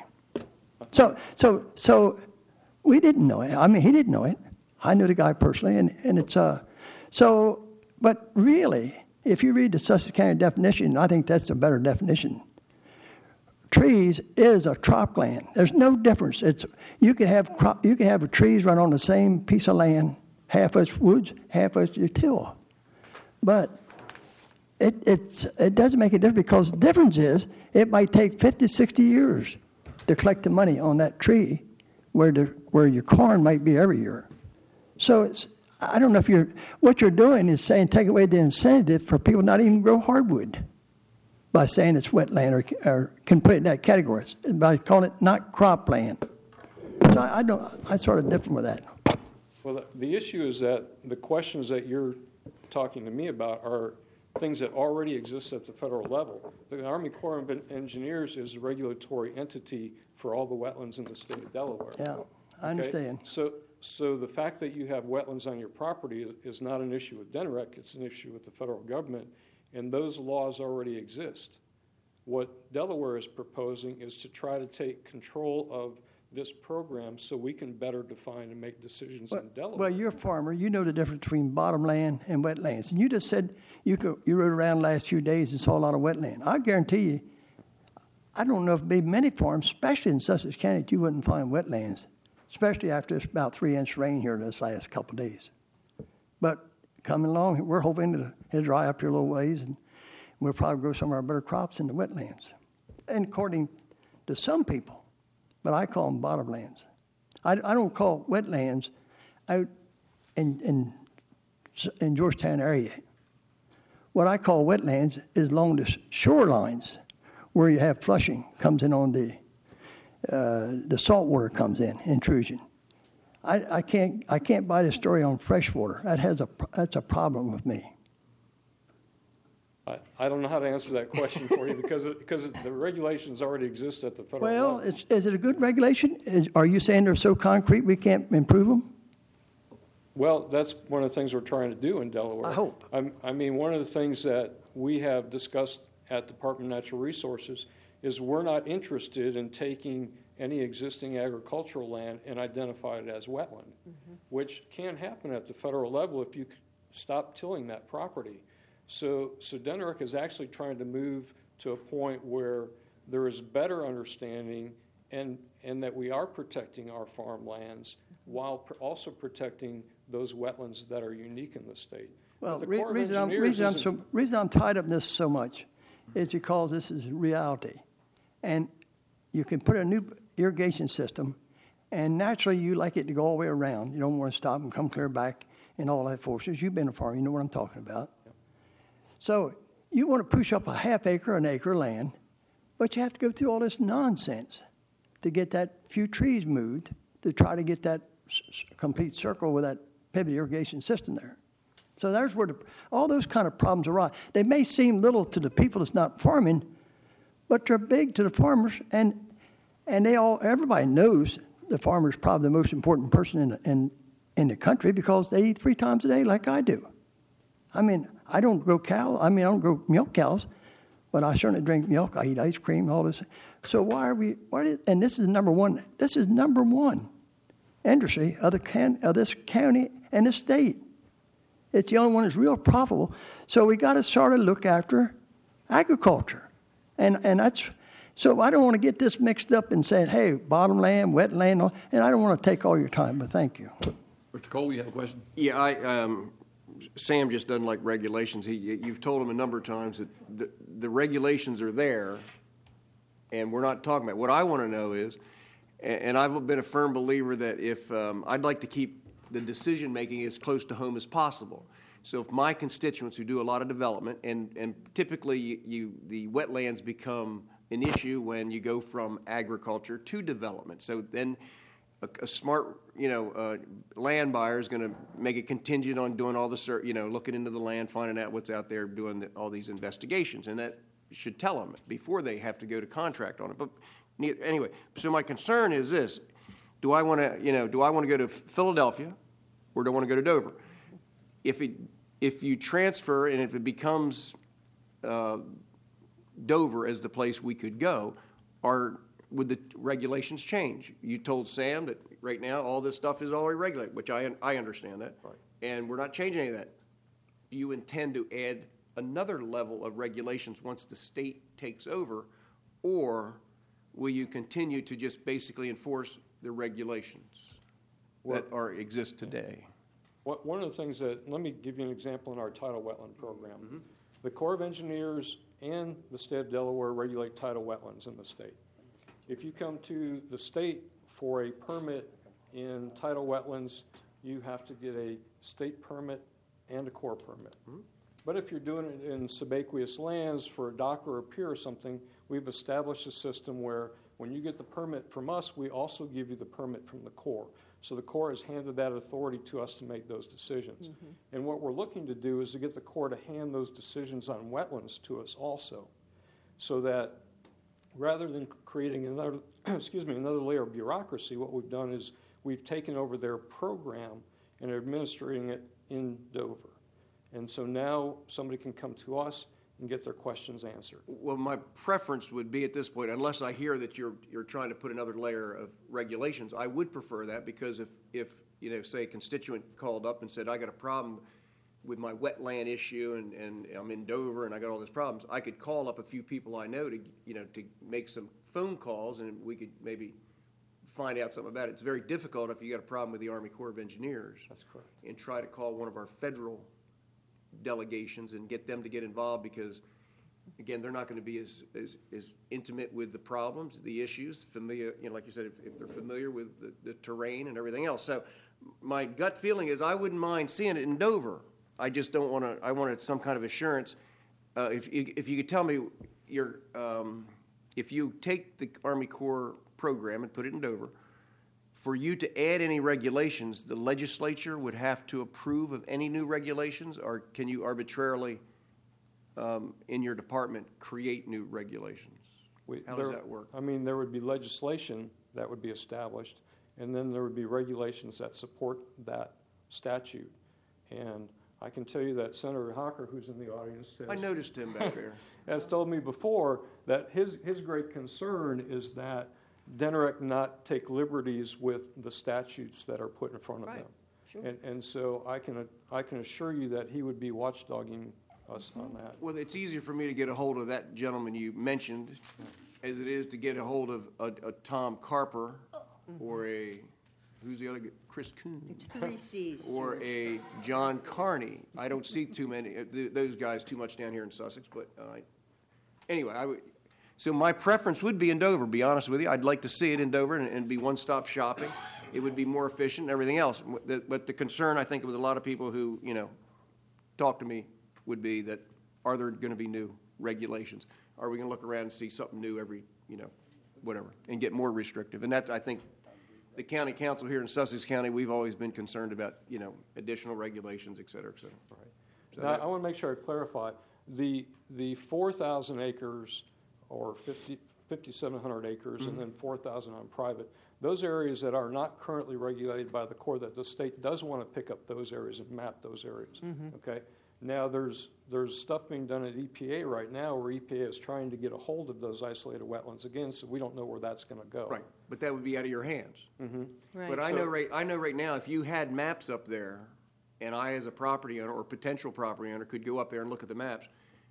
S6: So we didn't know it. I mean, he didn't know it. I knew the guy personally, and it's so. But really, if you read the Sussex County definition, I think that's a better definition. Trees is a cropland. There's no difference. You can have trees run on the same piece of land, half of it's woods, half of it's till. But it doesn't make a difference because the difference is it might take 50, 60 years to collect the money on that tree where your corn might be every year. So I don't know if what you're doing is saying take away the incentive for people not even grow hardwood by saying it's wetland or can put it in that category, by calling it not cropland. So I sort of different with that.
S7: Well, the issue is that the questions that you're talking to me about are things that already exist at the federal level. The Army Corps of Engineers is a regulatory entity for all the wetlands in the state of Delaware.
S6: Yeah, I understand.
S7: So the fact that you have wetlands on your property is not an issue with DENREC, it's an issue with the federal government, and those laws already exist. What Delaware is proposing is to try to take control of this program so we can better define and make decisions in Delaware.
S6: Well, you're a farmer. You know the difference between bottomland and wetlands. And you just said you rode around the last few days and saw a lot of wetland. I guarantee you, I don't know if there'd be many farms, especially in Sussex County, that you wouldn't find wetlands, especially after it's about 3-inch rain here this last couple of days. But coming along. We're hoping it'll dry up here a little ways, and we'll probably grow some of our better crops in the wetlands. And according to some people, but I call them bottomlands. I don't call wetlands out in Georgetown area. What I call wetlands is along the shorelines where you have flushing comes in on the salt water comes in, intrusion. I can't buy the story on freshwater. That's a problem with me.
S7: I don't know how to answer that question for you because the regulations already exist at the federal level.
S6: Well, is it a good regulation? Are you saying they're so concrete we can't improve them?
S7: Well, that's one of the things we're trying to do in Delaware.
S6: I hope.
S7: I mean, one of the things that we have discussed at Department of Natural Resources is we're not interested in taking any existing agricultural land and identify it as wetland, which can happen at the federal level if you stop tilling that property. So DNREC is actually trying to move to a point where there is better understanding and that we are protecting our farmlands while also protecting those wetlands that are unique in the state.
S6: Well,
S7: the
S6: the
S7: Corps of
S6: reason
S7: Engineers
S6: reason I'm tied up in this so much is because this is reality. And you can put a new irrigation system, and naturally you like it to go all the way around. You don't want to stop and come clear back and all that forces. You've been a farmer, you know what I'm talking about. Yep. So you want to push up a half acre, an acre of land, but you have to go through all this nonsense to get that few trees moved to try to get that complete circle with that pivot irrigation system there. So there's where all those kind of problems arise. They may seem little to the people that's not farming, but they're big to the farmers, and everybody knows the farmer is probably the most important person in the country because they eat 3 times a day like I do. I mean, I don't grow milk cows, but I certainly drink milk. I eat ice cream, all this. So and this is number one industry of this county and this state. It's the only one that's real profitable. So we got to sort of look after agriculture. And that's, so I don't want to get this mixed up and say, hey, bottomland, wetland, and I don't want to take all your time, but thank you.
S2: Mr. Cole, you have a question?
S5: Yeah, Sam just doesn't like regulations. You've told him a number of times that the regulations are there, and we're not talking about it. What I want to know is, and I've been a firm believer that if I'd like to keep the decision-making as close to home as possible. So if my constituents who do a lot of development, and typically the wetlands become an issue when you go from agriculture to development. So then a smart, land buyer is going to make it contingent on doing all the, looking into the land, finding out what's out there, doing all these investigations. And that should tell them before they have to go to contract on it. But anyway, so my concern is this. Do I want to go to Philadelphia or do I want to go to Dover? If you transfer and if it becomes Dover as the place we could go, would the regulations change? You told Sam that right now all this stuff is already regulated, which I understand that, right. And we're not changing any of that. Do you intend to add another level of regulations once the state takes over, or will you continue to just basically enforce the regulations that exist today?
S7: One of the things let me give you an example in our tidal wetland program. Mm-hmm. The Corps of Engineers and the state of Delaware regulate tidal wetlands in the state. If you come to the state for a permit in tidal wetlands, you have to get a state permit and a Corps permit. Mm-hmm. But if you're doing it in subaqueous lands for a dock or a pier or something, we've established a system where when you get the permit from us, we also give you the permit from the Corps. So the Corps has handed that authority to us to make those decisions. Mm-hmm. And what we're looking to do is to get the Corps to hand those decisions on wetlands to us also, so that rather than creating another layer of bureaucracy, what we've done is we've taken over their program and are administering it in Dover. And so now somebody can come to us and get their questions answered.
S5: Well, my preference would be at this point, unless I hear that you're trying to put another layer of regulations, I would prefer that, because if say a constituent called up and said, I got a problem with my wetland issue and I'm in Dover and I got all these problems, I could call up a few people I know to make some phone calls and we could maybe find out something about it. It's very difficult if you got a problem with the Army Corps of Engineers.
S7: That's correct.
S5: And try to call one of our federal delegations and get them to get involved because, again, they're not going to be as intimate with the problems, the issues, familiar, like you said, if they're familiar with the terrain and everything else. So my gut feeling is I wouldn't mind seeing it in Dover. I just don't want to, I wanted some kind of assurance. If you could tell me if you take the Army Corps program and put it in Dover, for you to add any regulations, the legislature would have to approve of any new regulations, or can you arbitrarily, in your department, create new regulations? How does that work?
S7: I mean, there would be legislation that would be established, and then there would be regulations that support that statute. And I can tell you that Senator Hocker, who's in the audience,
S5: I noticed him back there.
S7: has told me before that his great concern is that DENREC not take liberties with the statutes that are put in front of
S4: Right.
S7: them.
S4: Sure.
S7: And so I can assure you that he would be watchdogging us on that.
S5: Well, it's easier for me to get a hold of that gentleman you mentioned as it is to get a hold of a Tom Carper or who's the other guy? Chris Kuhn.
S4: It's 3 Cs.
S5: Or a John Carney. I don't see too many, those guys too much down here in Sussex, but anyway, so my preference would be in Dover, be honest with you. I'd like to see it in Dover and be one-stop shopping. It would be more efficient and everything else. But the concern, I think, with a lot of people who, talk to me would be that, are there going to be new regulations? Are we going to look around and see something new every, whatever, and get more restrictive? And that, I think, the county council here in Sussex County, we've always been concerned about, additional regulations, et cetera, et cetera.
S7: Right.
S5: So
S7: Now, I want to make sure I clarify. The 4,000 acres or 5,700 acres and then 4,000 on private, those areas that are not currently regulated by the Corps, that the state does want to pick up those areas and map those areas. Okay. Now, there's stuff being done at EPA right now where EPA is trying to get a hold of those isolated wetlands again, so we don't know where that's going to go.
S5: Right, but that would be out of your hands.
S4: Right.
S5: But I know right now, if you had maps up there, and I as a property owner or potential property owner could go up there and look at the maps,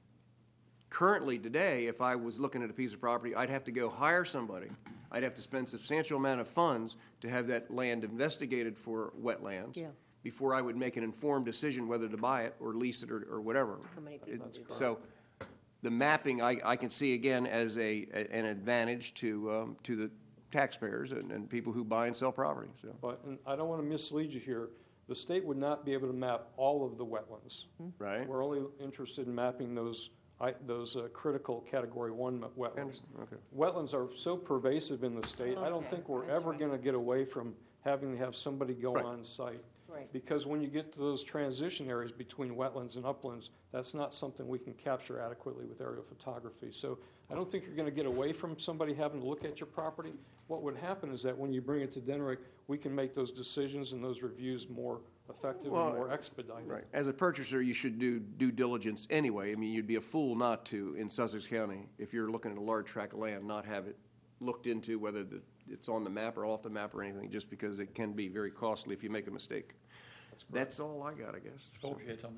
S5: currently today, if I was looking at a piece of property, I'd have to go hire somebody. I'd have to spend a substantial amount of funds to have that land investigated for wetlands.
S4: Yeah.
S5: Before I would make an informed decision whether to buy it or lease it or whatever.
S4: How many people do that?
S5: So the mapping, I can see again as an advantage to the taxpayers and people who buy and sell property. So.
S7: But and I don't want to mislead you here. The state would not be able to map all of the wetlands.
S5: Right.
S7: We're only interested in mapping those critical Category 1 wetlands.
S5: Okay.
S7: Wetlands are so pervasive in the state, I don't
S4: Okay,
S7: think we're
S4: that's
S7: ever
S4: right.
S7: going to get away from having to have somebody go
S5: Right.
S7: on site.
S4: Right.
S7: Because when you get to those transition areas between wetlands and uplands, that's not something we can capture adequately with aerial photography. So I don't think you're going to get away from somebody having to look at your property. What would happen is that when you bring it to DENREC, we can make those decisions and those reviews more effective
S5: Well,
S7: and more expedited.
S5: Right. As a purchaser, you should do due diligence anyway. I mean, you'd be a fool not to in Sussex County if you're looking at a large tract of land, not have it looked into whether it's on the map or off the map or anything, just because it can be very costly if you make a mistake. That's all I got, I guess.
S2: George, you had something?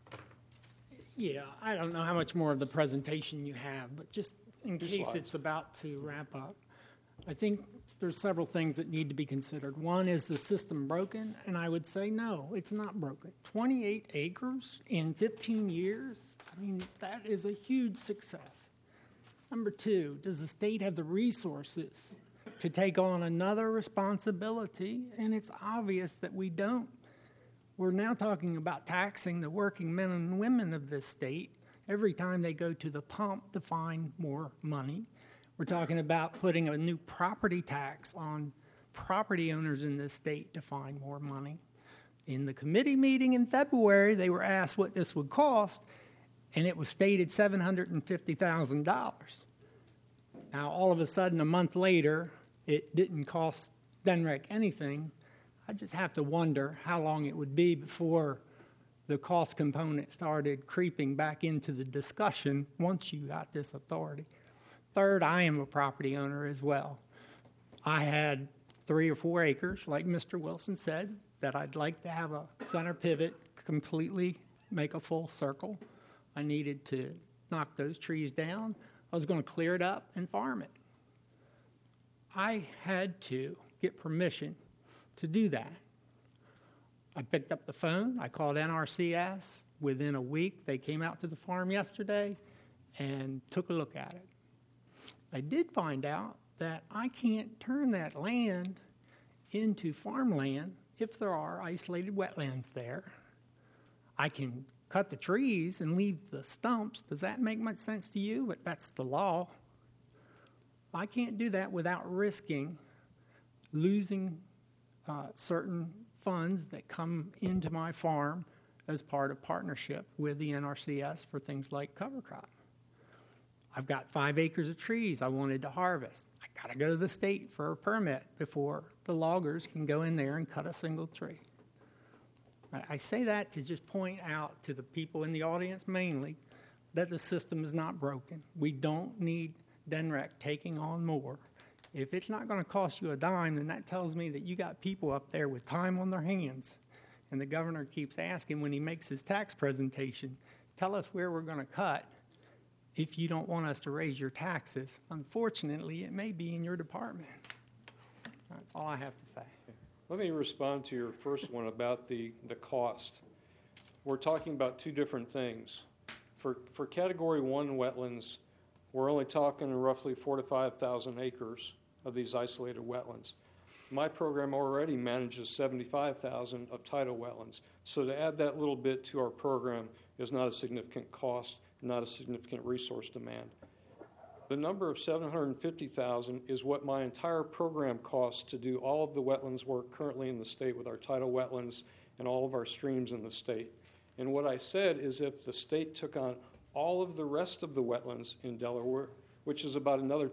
S3: Yeah, I don't know how much more of the presentation you have, but just in
S7: Two
S3: case
S7: slides.
S3: it's about to wrap up, I think there's several things that need to be considered. One, is the system broken? And I would say no, it's not broken. 28 acres in 15 years? I mean, that is a huge success. Number two, does the state have the resources to take on another responsibility? And it's obvious that we don't. We're now talking about taxing the working men and women of this state every time they go to the pump to find more money. We're talking about putting a new property tax on property owners in this state to find more money. In the committee meeting in February, they were asked what this would cost, and it was stated $750,000. Now, all of a sudden, a month later, it didn't cost DENREC anything. I just have to wonder how long it would be before the cost component started creeping back into the discussion once you got this authority. Third, I am a property owner as well. I had 3 or 4 acres, like Mr. Wilson said, that I'd like to have a center pivot, completely make a full circle. I needed to knock those trees down. I was going to clear it up and farm it. I had to get permission to do that. I picked up the phone, I called NRCS. Within a week, they came out to the farm yesterday and took a look at it. I did find out that I can't turn that land into farmland if there are isolated wetlands there. I can cut the trees and leave the stumps. Does that make much sense to you? But that's the law. I can't do that without risking losing certain funds that come into my farm as part of partnership with the NRCS for things like cover crop. I've got 5 acres of trees I wanted to harvest. I got to go to the state for a permit before the loggers can go in there and cut a single tree. I say that to just point out to the people in the audience mainly that the system is not broken. We don't need DNREC taking on more. If it's not going to cost you a dime, then that tells me that you got people up there with time on their hands. And the governor keeps asking when he makes his tax presentation, tell us where we're going to cut if you don't want us to raise your taxes. Unfortunately, it may be in your department. That's all I have to say.
S7: Let me respond to your first one about the cost. We're talking about two different things. For Category 1 wetlands, we're only talking roughly 4,000 to 5,000 acres of these isolated wetlands. My program already manages 75,000 of tidal wetlands. So to add that little bit to our program is not a significant cost, not a significant resource demand. The number of 750,000 is what my entire program costs to do all of the wetlands work currently in the state with our tidal wetlands and all of our streams in the state. And what I said is if the state took on all of the rest of the wetlands in Delaware, which is about another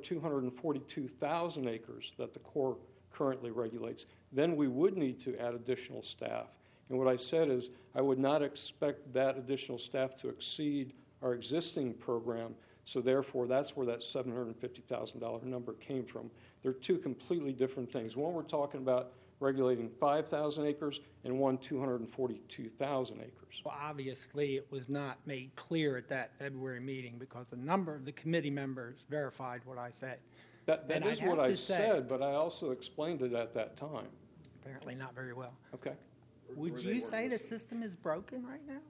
S7: 242,000 acres that the Corps currently regulates, then we would need to add additional staff. And what I said is I would not expect that additional staff to exceed our existing program, so therefore that's where that $750,000 number came from. They're two completely different things. One, we're talking about regulating 5,000 acres, and one 242,000 acres.
S3: Well, obviously, it was not made clear at that February meeting because a number of the committee members verified what I said.
S7: That
S3: And
S7: is
S3: I'd
S7: what
S3: have
S7: I
S3: to say-
S7: said, but I also explained it at that time.
S3: Apparently not very well.
S7: Okay.
S3: Would you say the system is broken right now?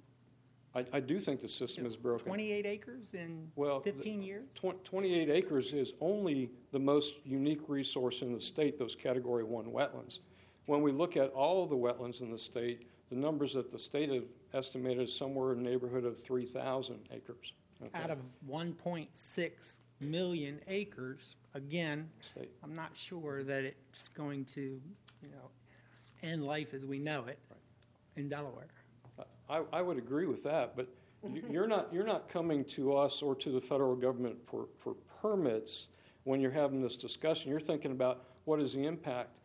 S7: I do think the system is broken.
S3: 28 acres in
S7: Well,
S3: 15 years?
S7: 28 acres is only the most unique resource in the state, those Category 1 wetlands. When we look at all of the wetlands in the state, the numbers that the state have estimated is somewhere in the neighborhood of 3,000 acres. Okay?
S3: Out of 1.6 million acres, again,
S7: State.
S3: I'm not sure that it's going to, end life as we know it in Delaware.
S7: I would agree with that, but you're not coming to us or to the federal government for permits when you're having this discussion. You're thinking about what is the impact.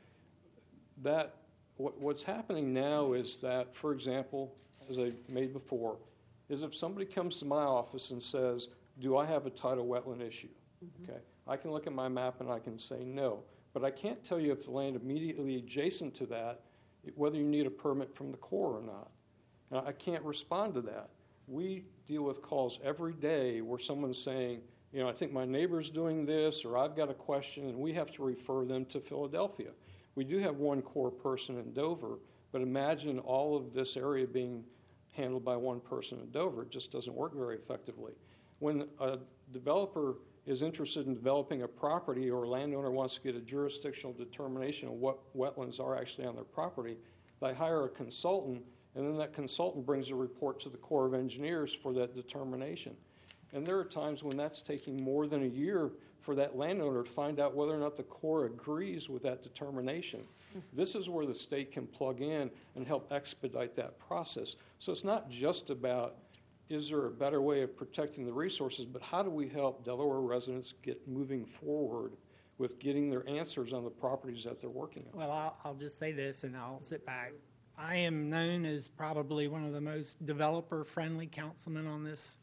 S7: What's happening now is that, for example, as I made before, is if somebody comes to my office and says, do I have a tidal wetland issue? Okay, I can look at my map and I can say no, but I can't tell you if the land immediately adjacent to that, whether you need a permit from the Corps or not. Now, I can't respond to that. We deal with calls every day where someone's saying, I think my neighbor's doing this, or I've got a question, and we have to refer them to Philadelphia. We do have one Corps person in Dover, but imagine all of this area being handled by one person in Dover. It just doesn't work very effectively. When a developer is interested in developing a property or a landowner wants to get a jurisdictional determination of what wetlands are actually on their property, they hire a consultant, and then that consultant brings a report to the Corps of Engineers for that determination. And there are times when that's taking more than a year for that landowner to find out whether or not the Corps agrees with that determination. This is where the state can plug in and help expedite that process. So it's not just about, is there a better way of protecting the resources, but how do we help Delaware residents get moving forward with getting their answers on the properties that they're working on?
S3: Well, I'll just say this and I'll sit back. I am known as probably one of the most developer-friendly councilmen on this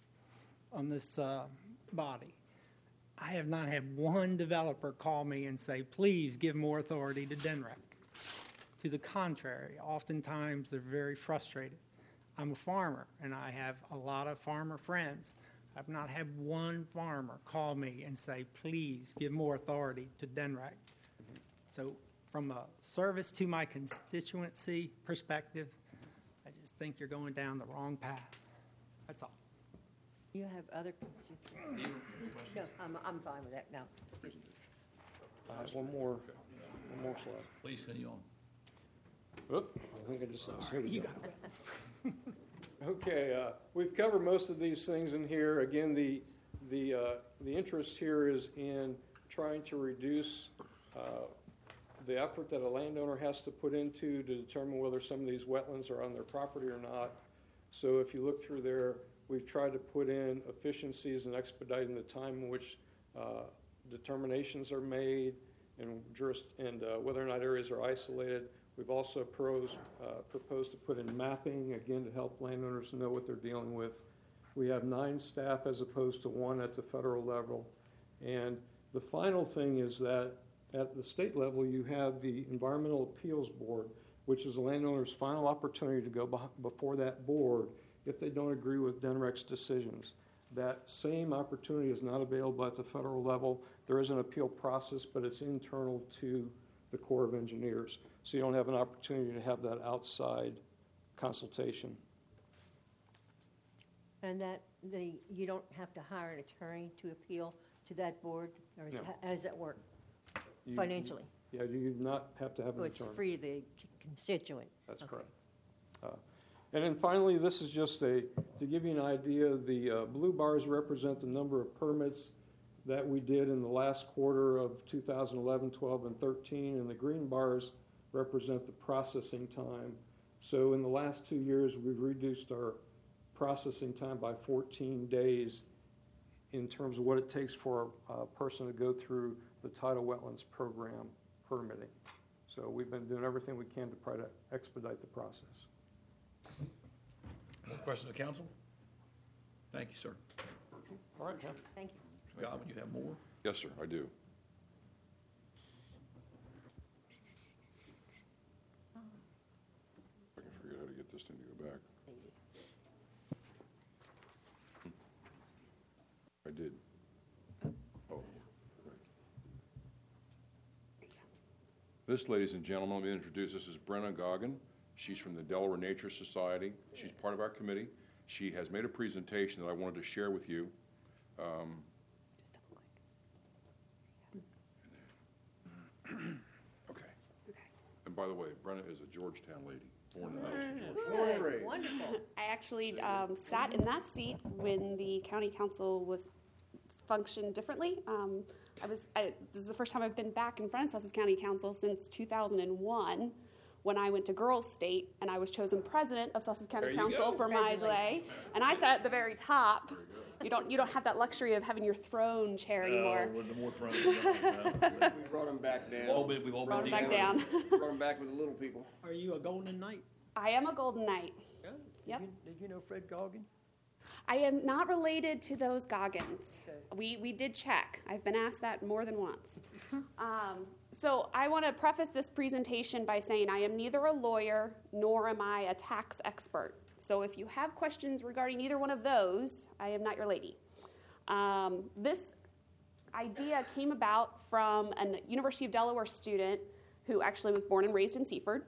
S3: body. I have not had one developer call me and say, please give more authority to DNREC. To the contrary, oftentimes they're very frustrated. I'm a farmer, and I have a lot of farmer friends. I've not had one farmer call me and say, please give more authority to DNREC. So from a service to my constituency perspective, think you're going down the wrong path. That's all.
S4: You have other constituents? No, I'm fine with that, no.
S7: One more slide.
S2: Please continue on.
S7: Oop, I think I just lost. Here we go. Okay, we've covered most of these things in here. Again, the interest here is in trying to reduce the effort that a landowner has to put into to determine whether some of these wetlands are on their property or not. So if you look through there, we've tried to put in efficiencies and expediting the time in which determinations are made and whether or not areas are isolated. We've also proposed to put in mapping, again, to help landowners know what they're dealing with. We have 9 staff as opposed to 1 at the federal level. And the final thing is that at the state level, you have the Environmental Appeals Board, which is the landowner's final opportunity to go before that board if they don't agree with DNREC's decisions. That same opportunity is not available at the federal level. There is an appeal process, but it's internal to the Corps of Engineers. So you don't have an opportunity to have that outside consultation.
S4: And that you don't have to hire an attorney to appeal to that board? Or
S7: No.
S4: how does that work
S7: You-
S4: financially?
S7: Yeah, you do not have to have
S4: So
S7: an
S4: it's
S7: attorney.
S4: free to the constituent?
S7: That's
S4: Okay.
S7: correct. And then finally, this is just to give you an idea, the blue bars represent the number of permits that we did in the last quarter of 2011, 12, and 13, and the green bars represent the processing time. So in the last 2 years, we've reduced our processing time by 14 days in terms of what it takes for a person to go through the Tidal Wetlands Program permitting. So we've been doing everything we can to try to expedite the process.
S2: More questions of council? Thank you, sir.
S7: All right, yeah.
S4: Thank you.
S2: Mr. Godwin, you have more?
S1: Yes, sir, I do. I can figure out how to get this thing to go back. I did. Oh, right. This, ladies and gentlemen, let me introduce, this is Brenna Goggin. She's from the Delaware Nature Society. She's part of our committee. She has made a presentation that I wanted to share with you. Okay. And by the way, Brenna is a Georgetown lady, born and raised in Georgetown.
S4: Good, wonderful.
S8: I actually sat in that seat when the county council was functioned differently. This is the first time I've been back in front of Sussex County Council since 2001, when I went to Girls State and I was chosen president of Sussex County Council for my delay, and I sat at the very top. You don't have that luxury of having your throne chair anymore.
S2: The more thrones.
S5: We brought them back down.
S2: We've all
S8: Brought
S2: been
S8: them back
S2: down.
S8: down.
S5: Brought them back with the little people.
S3: Are you a Golden Knight?
S8: I am a Golden Knight.
S3: Good.
S8: Yep.
S6: Did you know Fred Goggin?
S8: I am not related to those Goggins.
S6: Okay.
S8: We did check. I've been asked that more than once. So I want to preface this presentation by saying I am neither a lawyer nor am I a tax expert. So if you have questions regarding either one of those, I am not your lady. This idea came about from a University of Delaware student who actually was born and raised in Seaford,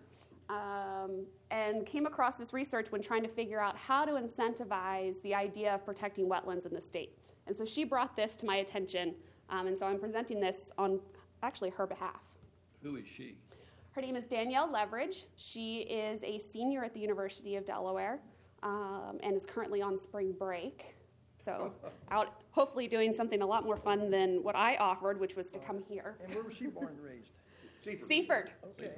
S8: and came across this research when trying to figure out how to incentivize the idea of protecting wetlands in the state. And so she brought this to my attention, and so I'm presenting this on actually her behalf.
S2: Who is she?
S8: Her name is Danielle Leverage. She is a senior at the University of Delaware, and is currently on spring break. So out hopefully doing something a lot more fun than what I offered, which was to come here.
S6: And where was she born and raised?
S8: Seaford.
S6: Okay.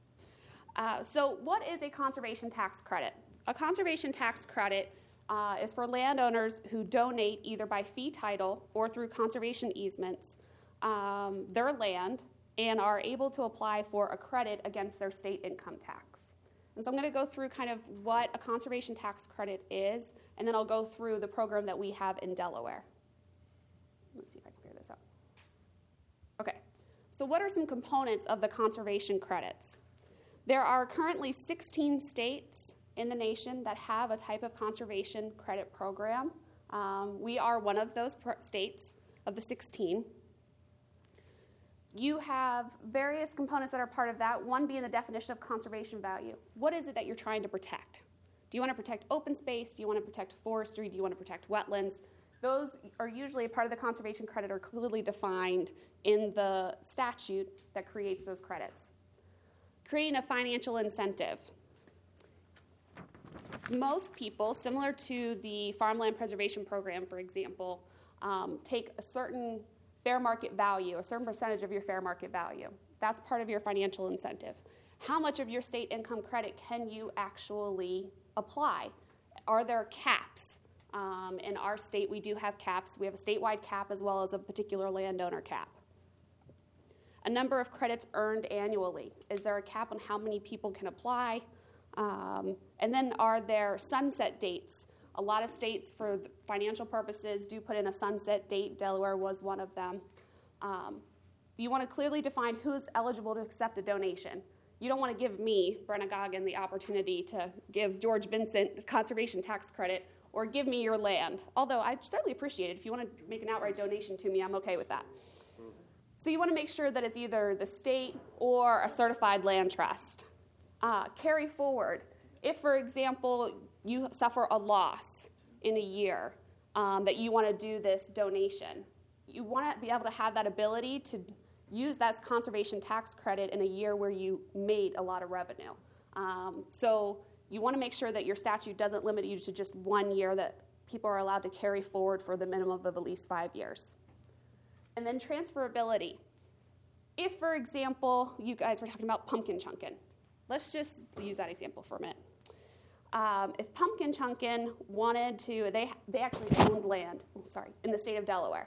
S8: So what is a conservation tax credit? A conservation tax credit is for landowners who donate either by fee title or through conservation easements their land and are able to apply for a credit against their state income tax. And so I'm going to go through kind of what a conservation tax credit is, and then I'll go through the program that we have in Delaware. Let's see if I can figure this out. Okay, so what are some components of the conservation credits? There are currently 16 states in the nation that have a type of conservation credit program. We are one of those states of the 16. You have various components that are part of that, one being the definition of conservation value. What is it that you're trying to protect? Do you want to protect open space? Do you want to protect forestry? Do you want to protect wetlands? Those are usually a part of the conservation credit are clearly defined in the statute that creates those credits. Creating a financial incentive. Most people, similar to the Farmland Preservation Program, for example, take a certain fair market value, a certain percentage of your fair market value. That's part of your financial incentive. How much of your state income credit can you actually apply? Are there caps? In our state, we do have caps. We have a statewide cap as well as a particular landowner cap. A number of credits earned annually. Is there a cap on how many people can apply? And then are there sunset dates? A lot of states, for financial purposes, do put in a sunset date. Delaware was one of them. You want to clearly define who's eligible to accept a donation. You don't want to give me, Brenna Goggin, the opportunity to give George Vincent conservation tax credit or give me your land. Although I'd certainly appreciate it. If you want to make an outright donation to me, I'm okay with that. So you want to make sure that it's either the state or a certified land trust. Carry forward. If, for example, you suffer a loss in a year that you want to do this donation, you want to be able to have that ability to use that conservation tax credit in a year where you made a lot of revenue. So you want to make sure that your statute doesn't limit you to just 1 year, that people are allowed to carry forward for the minimum of at least 5 years. And then transferability. If, for example, you guys were talking about pumpkin chunkin', let's just use that example for a minute. If Pumpkin Chunkin wanted to, they actually owned land, in the state of Delaware.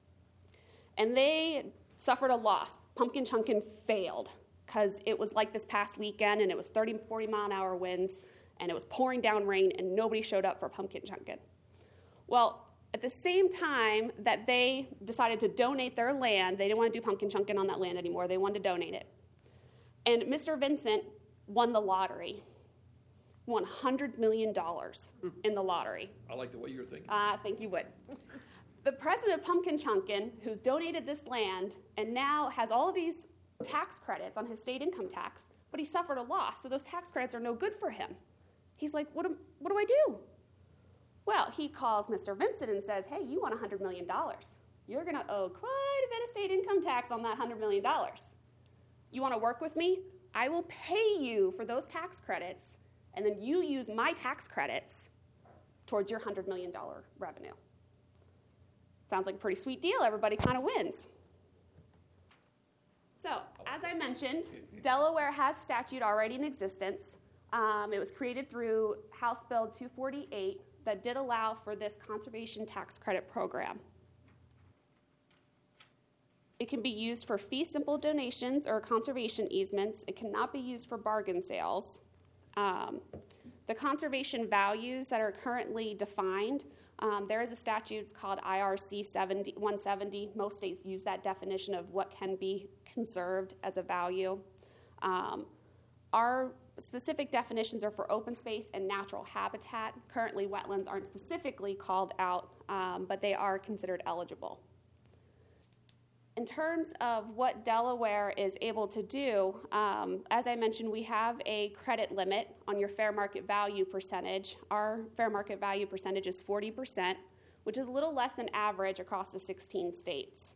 S8: And they suffered a loss. Pumpkin Chunkin failed because it was like this past weekend and it was 30, 40 mile an hour winds and it was pouring down rain and nobody showed up for Pumpkin Chunkin. Well, at the same time that they decided to donate their land, they didn't want to do Pumpkin Chunkin on that land anymore. They wanted to donate it. And Mr. Vincent won the lottery. Won $100 million in the lottery.
S2: I like the way you're thinking.
S8: I think you would. The president of Pumpkin Chunkin, who's donated this land and now has all of these tax credits on his state income tax, but he suffered a loss, so those tax credits are no good for him. He's like, what do I do? Well, he calls Mr. Vincent and says, hey, you won $100 million. You're going to owe quite a bit of state income tax on that $100 million. You want to work with me? I will pay you for those tax credits, and then you use my tax credits towards your $100 million revenue. Sounds like a pretty sweet deal. Everybody kind of wins. So, as I mentioned, Delaware has statute already in existence. It was created through House Bill 248 that did allow for this conservation tax credit program. It can be used for fee simple donations or conservation easements. It cannot be used for bargain sales. The conservation values that are currently defined, there is a statute, it's called IRC 170. Most states use that definition of what can be conserved as a value. Our specific definitions are for open space and natural habitat. Currently, wetlands aren't specifically called out, but they are considered eligible. In terms of what Delaware is able to do, as I mentioned, we have a credit limit on your fair market value percentage. Our fair market value percentage is 40%, which is a little less than average across the 16 states.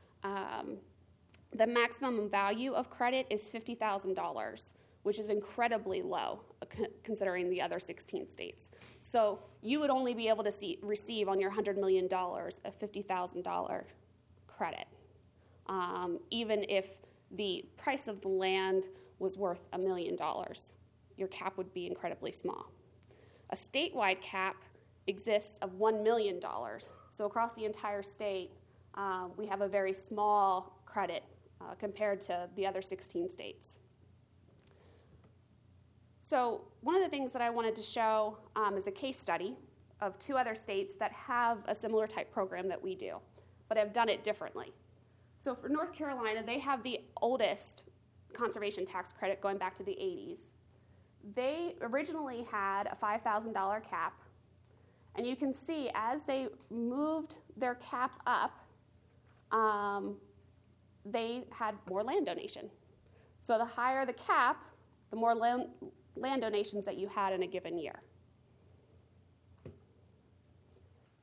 S8: The maximum value of credit is $50,000, which is incredibly low considering the other 16 states. So you would only be able to receive on your $100 million a $50,000 credit. Even if the price of the land was worth $1 million, your cap would be incredibly small. A statewide cap exists of $1 million. So across the entire state, we have a very small credit compared to the other 16 states. So one of the things that I wanted to show is a case study of 2 other states that have a similar type program that we do, but have done it differently. So for North Carolina, they have the oldest conservation tax credit going back to the 80s. They originally had a $5,000 cap, and you can see as they moved their cap up, they had more land donation. So the higher the cap, the more land donations that you had in a given year.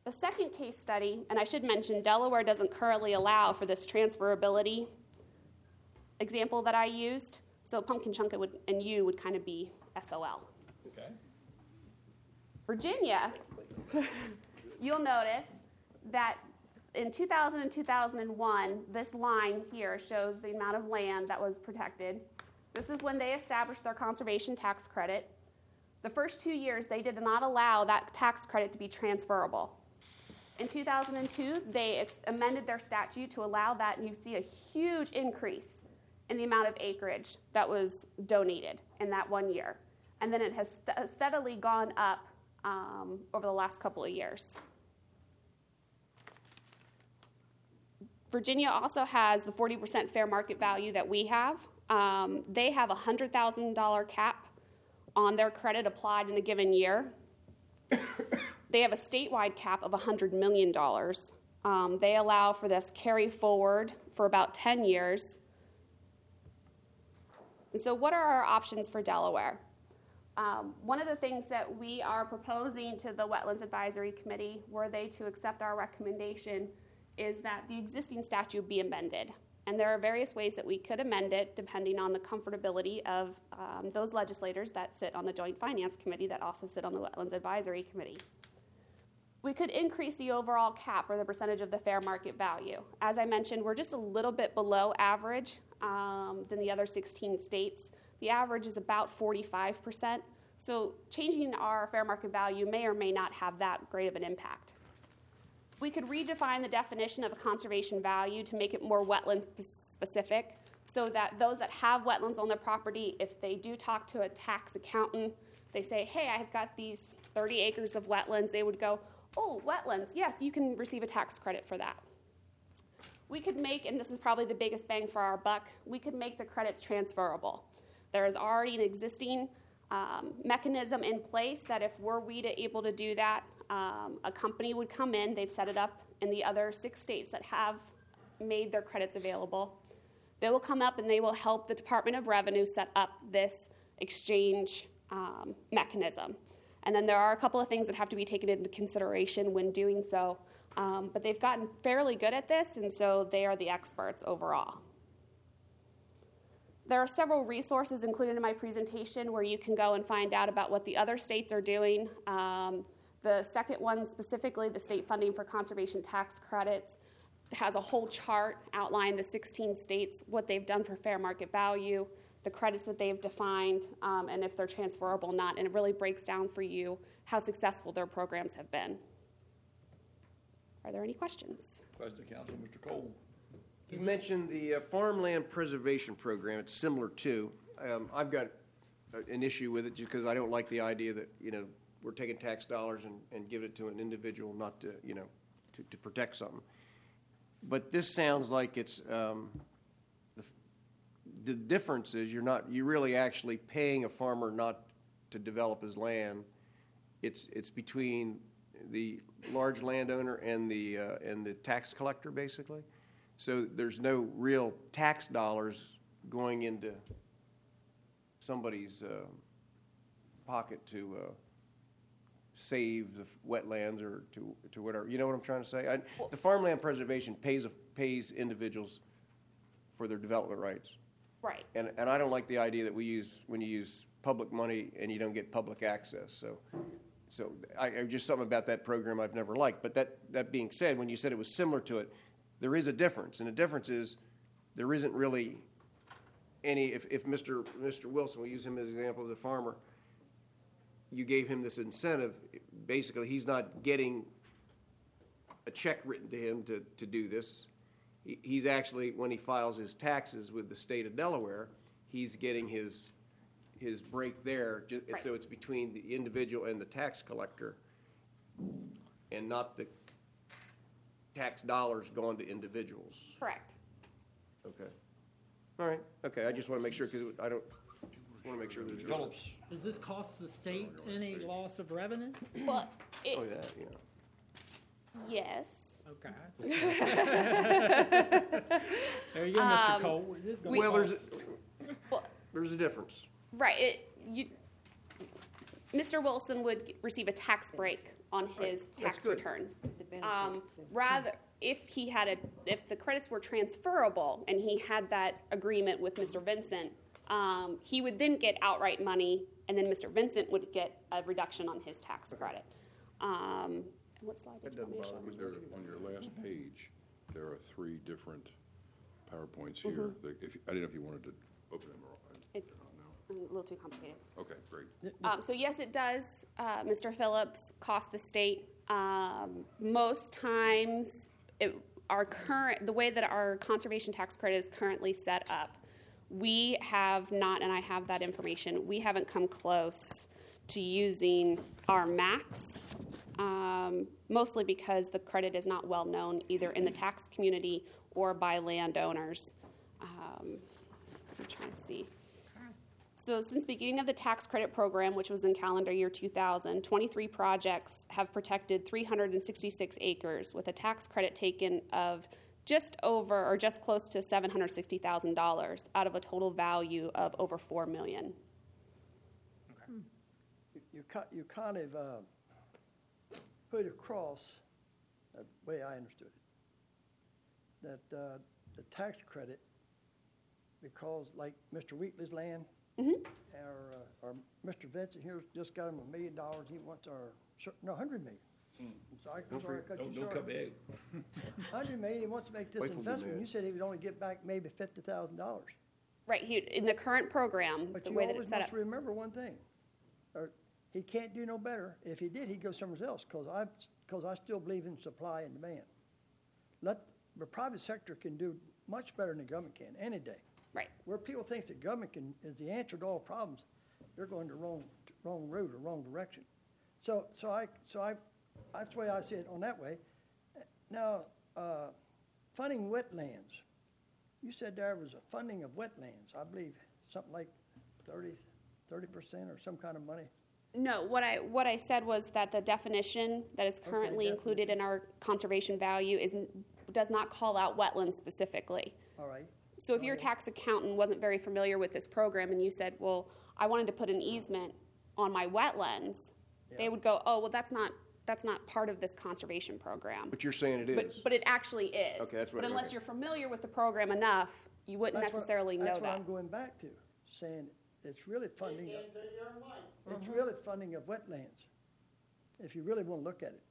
S8: The second case study, and I should mention Delaware doesn't currently allow for this transferability example that I used, so Pumpkin Chunk and you would kind of be SOL.
S2: Okay.
S8: Virginia, you'll notice that in 2000 and 2001, this line here shows the amount of land that was protected. This is when they established their conservation tax credit. The first 2 years, they did not allow that tax credit to be transferable. In 2002, they amended their statute to allow that, and you see a huge increase in the amount of acreage that was donated in that 1 year. And then it has steadily gone up over the last couple of years. Virginia also has the 40% fair market value that we have. They have a $100,000 cap on their credit applied in a given year. They have a statewide cap of $100 million. They allow for this carry forward for about 10 years. And so what are our options for Delaware? One of the things that we are proposing to the Wetlands Advisory Committee, were they to accept our recommendation, is that the existing statute be amended. And there are various ways that we could amend it depending on the comfortability of those legislators that sit on the Joint Finance Committee that also sit on the Wetlands Advisory Committee. We could increase the overall cap or the percentage of the fair market value. As I mentioned, we're just a little bit below average than the other 16 states. The average is about 45%. So changing our fair market value may or may not have that great of an impact. We could redefine the definition of a conservation value to make it more wetland specific, so that those that have wetlands on their property, if they do talk to a tax accountant, they say, hey, I've got these 30 acres of wetlands, they would go, oh, wetlands, yes, you can receive a tax credit for that. We could make, and this is probably the biggest bang for our buck, we could make the credits transferable. There is already an existing mechanism in place that if we able to do that, a company would come in, they've set it up in the other 6 states that have made their credits available. They will come up and they will help the Department of Revenue set up this exchange mechanism. And then there are a couple of things that have to be taken into consideration when doing so, but they've gotten fairly good at this, and so they are the experts overall. There are several resources included in my presentation where you can go and find out about what the other states are doing. The second one, specifically the state funding for conservation tax credits, has a whole chart outlining the 16 states, what they've done for fair market value, the credits that they've defined, and if they're transferable or not, and it really breaks down for you how successful their programs have been. Are there any questions?
S2: Question, Council, Mr. Cole.
S5: You mentioned the farmland preservation program. It's similar to. I've got an issue with it because I don't like the idea that we're taking tax dollars and giving it to an individual, not to to protect something. But this sounds like it's the difference is you're really actually paying a farmer not to develop his land. It's between the large landowner and the tax collector, basically. So there's no real tax dollars going into somebody's pocket to save the wetlands or to whatever. You know what I'm trying to say? The farmland preservation pays individuals for their development rights.
S8: Right.
S5: And I don't like the idea that when you use public money and you don't get public access. So I just something about that program I've never liked. But that being said, when you said it was similar to it, there is a difference, and the difference is there isn't really any. If Mr. Wilson, we'll use him as an example of the farmer, you gave him this incentive. Basically, he's not getting a check written to him to do this. He's actually, when he files his taxes with the state of Delaware, he's getting his break there.
S8: Right.
S5: So it's between the individual and the tax collector, and not the tax dollars going to individuals.
S8: Correct.
S5: Okay. All right. Okay. I just want to make sure because I don't want to make sure there's
S2: Phillips.
S3: Does this cost the state any loss of revenue?
S8: Well,
S5: Oh, that,
S8: yes.
S3: Okay. There you go, Mr. Cole. It is gonna cost.
S5: There's a difference.
S8: Right. Mr. Wilson would receive a tax break on his tax
S5: good.
S8: returns.
S4: The benefits.
S8: Rather, if the credits were transferable and he had that agreement with Mr. Vincent, he would then get outright money, and then Mr. Vincent would get a reduction on his tax credit. And what slide did you want me to show?
S1: On your last page, there are 3 different PowerPoints here. I didn't know if you wanted to open them or
S8: A little too complicated.
S1: Okay, great.
S8: So yes, it does, Mr. Phillips, cost the state. Most times, the way that our conservation tax credit is currently set up, we have not, and I have that information, we haven't come close to using our max, mostly because the credit is not well known either in the tax community or by landowners. I'm trying to see. So since the beginning of the tax credit program, which was in calendar year 2000, 23 projects have protected 366 acres with a tax credit taken of just over or just close to $760,000 out of a total value of over $4 million.
S6: You kind of put across, the way I understood it, that the tax credit, because like Mr. Wheatley's land, or Mr. Vincent here just got him $1 million. He wants $100 million. So I'm sorry, I cut you
S2: Don't
S6: short.
S2: cut me out.
S6: $100 million. He wants to make this
S5: Wait till
S6: investment.
S5: the
S6: You said he would only get back maybe $50,000.
S8: Right, in the current program,
S6: But
S8: the
S6: you
S8: way that
S6: always
S8: it's set
S6: must
S8: up.
S6: remember one thing. He can't do no better. If he did, he'd go somewhere else. Because I still believe in supply and demand. The private sector can do much better than the government can any day.
S8: Right.
S6: Where people think that government is the answer to all problems, they're going the wrong route or wrong direction. So that's the way I see it on that way. Now, funding wetlands. You said there was a funding of wetlands. I believe something like 30% or some kind of money.
S8: No, what I said was that the definition that is currently included in our conservation value does not call out wetlands specifically.
S6: All right.
S8: So if your tax accountant wasn't very familiar with this program and you said, well, I wanted to put an easement on my wetlands, they would go, oh, well, that's not part of this conservation program.
S5: But you're saying it is.
S8: But it actually is.
S5: Okay, that's what
S8: But unless
S5: okay.
S8: you're familiar with the program enough, you wouldn't necessarily know
S6: That's
S8: that.
S6: what I'm going back to, saying it's really funding. It's really funding of wetlands, if you really want to look at it.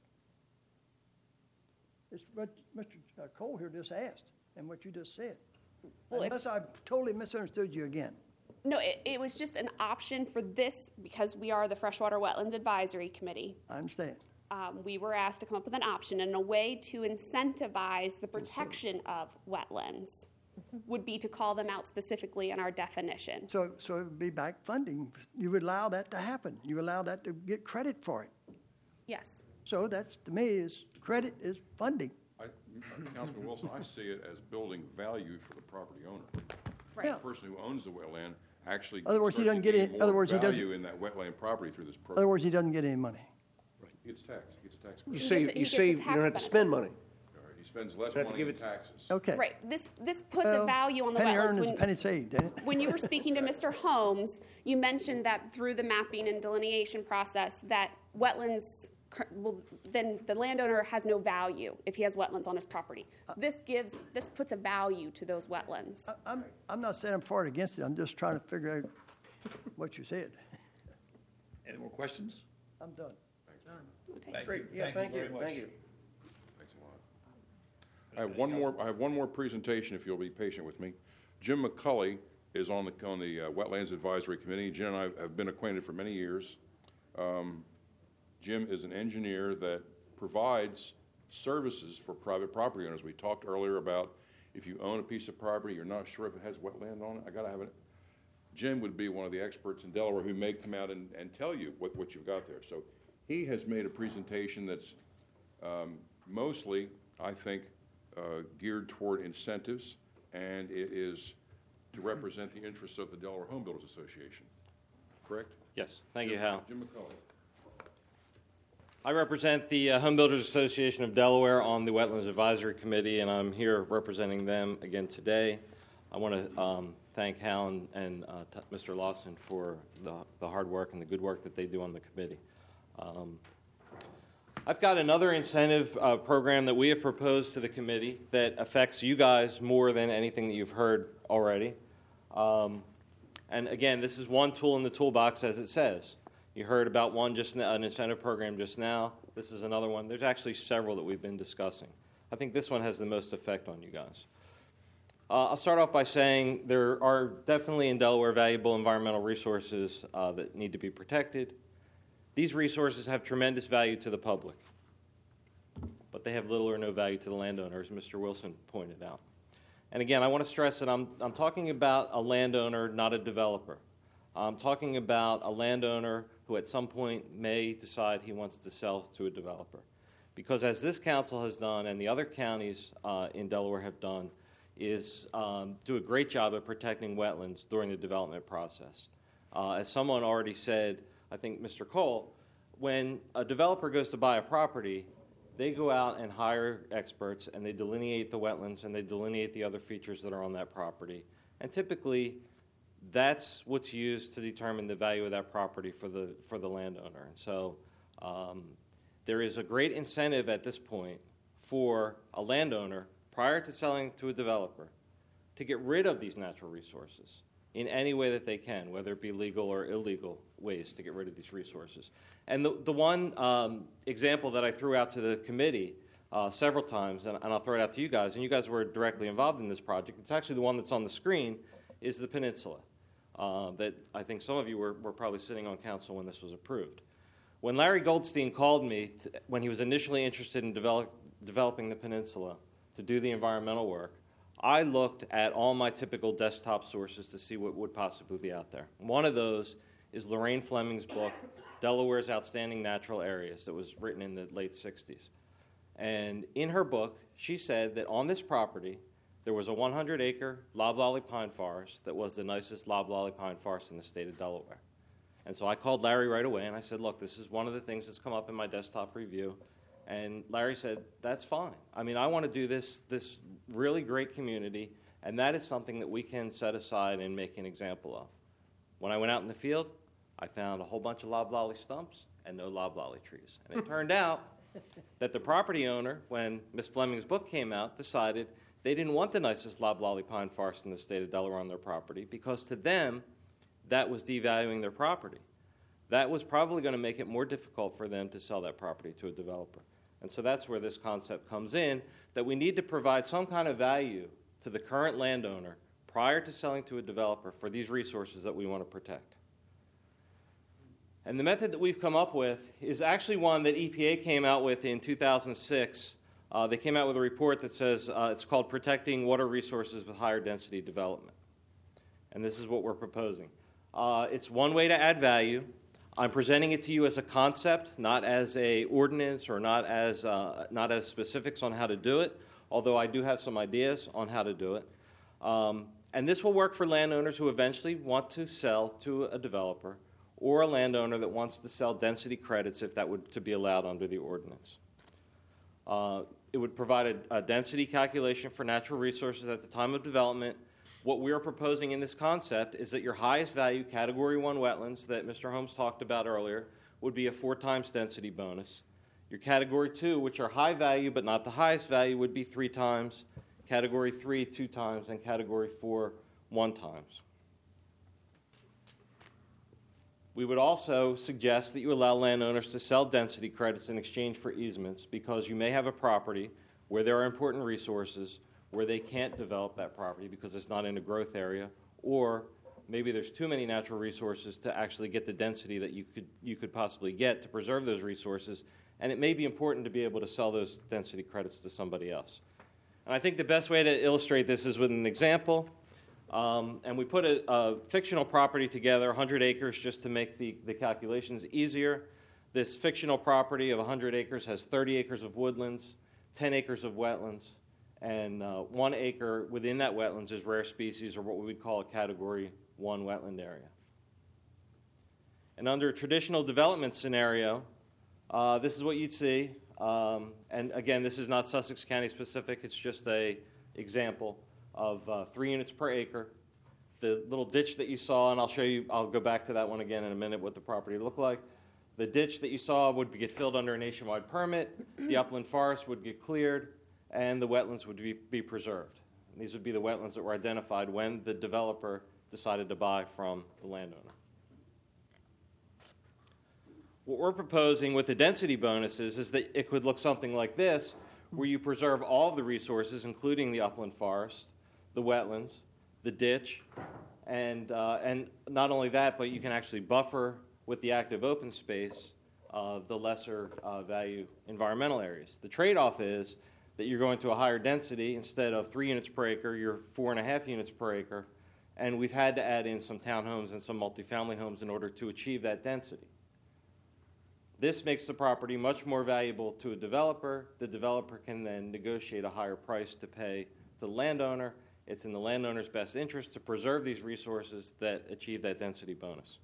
S6: It's what Mr. Cole here just asked, and what you just said.
S8: Well,
S6: Unless I totally misunderstood you again.
S8: No, it was just an option for this because we are the Freshwater Wetlands Advisory Committee.
S6: I understand.
S8: We were asked to come up with an option, and a way to incentivize the protection of wetlands would be to call them out specifically in our definition.
S6: So it would be back funding. You would allow that to happen. You allow that to get credit for it.
S8: Yes.
S6: So that's, to me, credit is funding.
S1: Councilman Wilson, I see it as building value for the property owner.
S8: Right.
S6: Yeah.
S1: The person who owns the wetland actually
S6: Other words, he
S1: starts
S6: doesn't
S1: to
S6: get
S1: gain
S6: it-
S1: more
S6: other words, he doesn't-
S1: value in that wetland property through this
S6: In
S1: program.
S6: other words, he doesn't get any money.
S1: He gets tax credit.
S5: You
S8: He
S5: save,
S8: gets a
S5: you save, you
S8: tax
S5: don't have to spend money.
S1: All right, he spends less
S5: You have to
S1: money
S5: give
S1: in
S5: it-
S1: taxes.
S6: Okay.
S8: Right. This puts
S6: Well,
S8: a value on the
S6: penny
S8: wetlands.
S6: earned is a penny saved, ain't it?
S8: When you were speaking to Mr. Holmes, you mentioned that through the mapping and delineation process, that wetlands, then the landowner has no value if he has wetlands on his property. This puts a value to those wetlands.
S6: I'm not saying I'm for or against it. I'm just trying to figure out what you said.
S2: Any more questions?
S6: I'm done.
S8: Okay.
S5: Great, yeah, thank you,
S2: very much.
S5: thank you.
S1: Thanks a lot. I have one more presentation, if you'll be patient with me. Jim McCulley is on the Wetlands Advisory Committee. Jim and I have been acquainted for many years. Jim is an engineer that provides services for private property owners. We talked earlier about if you own a piece of property, you're not sure if it has wetland on it, I gotta have it. Jim would be one of the experts in Delaware who may come out and tell you what you've got there. So he has made a presentation that's mostly, I think, geared toward incentives, and it is to represent the interests of the Delaware Home Builders Association. Correct?
S9: Yes, thank you, Hal.
S1: Jim McCulley.
S9: I represent the Home Builders Association of Delaware on the Wetlands Advisory Committee, and I'm here representing them again today. I want to thank Hal and Mr. Lawson for the hard work and the good work that they do on the committee. I've got another incentive program that we have proposed to the committee that affects you guys more than anything that you've heard already. And again, this is one tool in the toolbox, as it says. You heard about one just now, an incentive program just now. This is another one. There's actually several that we've been discussing. I think this one has the most effect on you guys. I'll start off by saying there are definitely in Delaware valuable environmental resources that need to be protected. These resources have tremendous value to the public, but they have little or no value to the landowner, as Mr. Wilson pointed out. And again, I want to stress that I'm talking about a landowner, not a developer. I'm talking about a landowner who at some point may decide he wants to sell to a developer. Because as this council has done and the other counties in Delaware have done, is do a great job of protecting wetlands during the development process. As someone already said, I think Mr. Cole, when a developer goes to buy a property, they go out and hire experts and they delineate the wetlands and they delineate the other features that are on that property. And typically, that's what's used to determine the value of that property for the landowner. And so there is a great incentive at this point for a landowner, prior to selling to a developer, to get rid of these natural resources in any way that they can, whether it be legal or illegal ways to get rid of these resources. And the one example that I threw out to the committee several times, and I'll throw it out to you guys, and you guys were directly involved in this project, it's actually the one that's on the screen, is the peninsula. That I think some of you were probably sitting on council when this was approved. When Larry Goldstein called me when he was initially interested in developing the peninsula to do the environmental work, I looked at all my typical desktop sources to see what would possibly be out there. One of those is Lorraine Fleming's book, Delaware's Outstanding Natural Areas, that was written in the late 60s. And in her book, she said that on this property, there was a 100-acre loblolly pine forest that was the nicest loblolly pine forest in the state of Delaware. And so I called Larry right away, and I said, look, this is one of the things that's come up in my desktop review. And Larry said, that's fine. I mean, I want to do this really great community, and that is something that we can set aside and make an example of. When I went out in the field, I found a whole bunch of loblolly stumps and no loblolly trees. And it turned out that the property owner, when Ms. Fleming's book came out, decided they didn't want the nicest loblolly pine forest in the state of Delaware on their property because to them, that was devaluing their property. That was probably going to make it more difficult for them to sell that property to a developer. And so that's where this concept comes in, that we need to provide some kind of value to the current landowner prior to selling to a developer for these resources that we want to protect. And the method that we've come up with is actually one that EPA came out with in 2006. They came out with a report that says it's called Protecting Water Resources with Higher Density Development. And this is what we're proposing. It's one way to add value. I'm presenting it to you as a concept, not as a ordinance or not as specifics on how to do it, although I do have some ideas on how to do it. And this will work for landowners who eventually want to sell to a developer or a landowner that wants to sell density credits if that would to be allowed under the ordinance. It would provide a density calculation for natural resources at the time of development. What we are proposing in this concept is that your highest value Category 1 wetlands that Mr. Holmes talked about earlier would be a 4 times density bonus. Your Category 2, which are high value but not the highest value, would be 3 times. Category 3, 2 times, and Category 4, 1 times. We would also suggest that you allow landowners to sell density credits in exchange for easements because you may have a property where there are important resources where they can't develop that property because it's not in a growth area, or maybe there's too many natural resources to actually get the density that you could possibly get to preserve those resources, and it may be important to be able to sell those density credits to somebody else. And I think the best way to illustrate this is with an example, and we put a fictional property together, 100 acres, just to make the calculations easier. This fictional property of 100 acres has 30 acres of woodlands, 10 acres of wetlands, and 1 acre within that wetlands is rare species, or what we would call a Category 1 wetland area. And under a traditional development scenario, this is what you'd see. And again, this is not Sussex County specific, it's just an example of 3 units per acre. The little ditch that you saw, and I'll go back to that one again in a minute, what the property looked like. The ditch that you saw would get filled under a nationwide permit, the upland forest would get cleared, and the wetlands would be preserved. And these would be the wetlands that were identified when the developer decided to buy from the landowner. What we're proposing with the density bonuses is that it could look something like this, where you preserve all of the resources, including the upland forest, the wetlands, the ditch, and not only that, but you can actually buffer with the active open space the lesser value environmental areas. The trade-off is that you're going to a higher density. Instead of 3 units per acre, you're 4.5 units per acre, and we've had to add in some townhomes and some multifamily homes in order to achieve that density. This makes the property much more valuable to a developer. The developer can then negotiate a higher price to pay the landowner. It's in the landowner's best interest to preserve these resources that achieve that density bonus.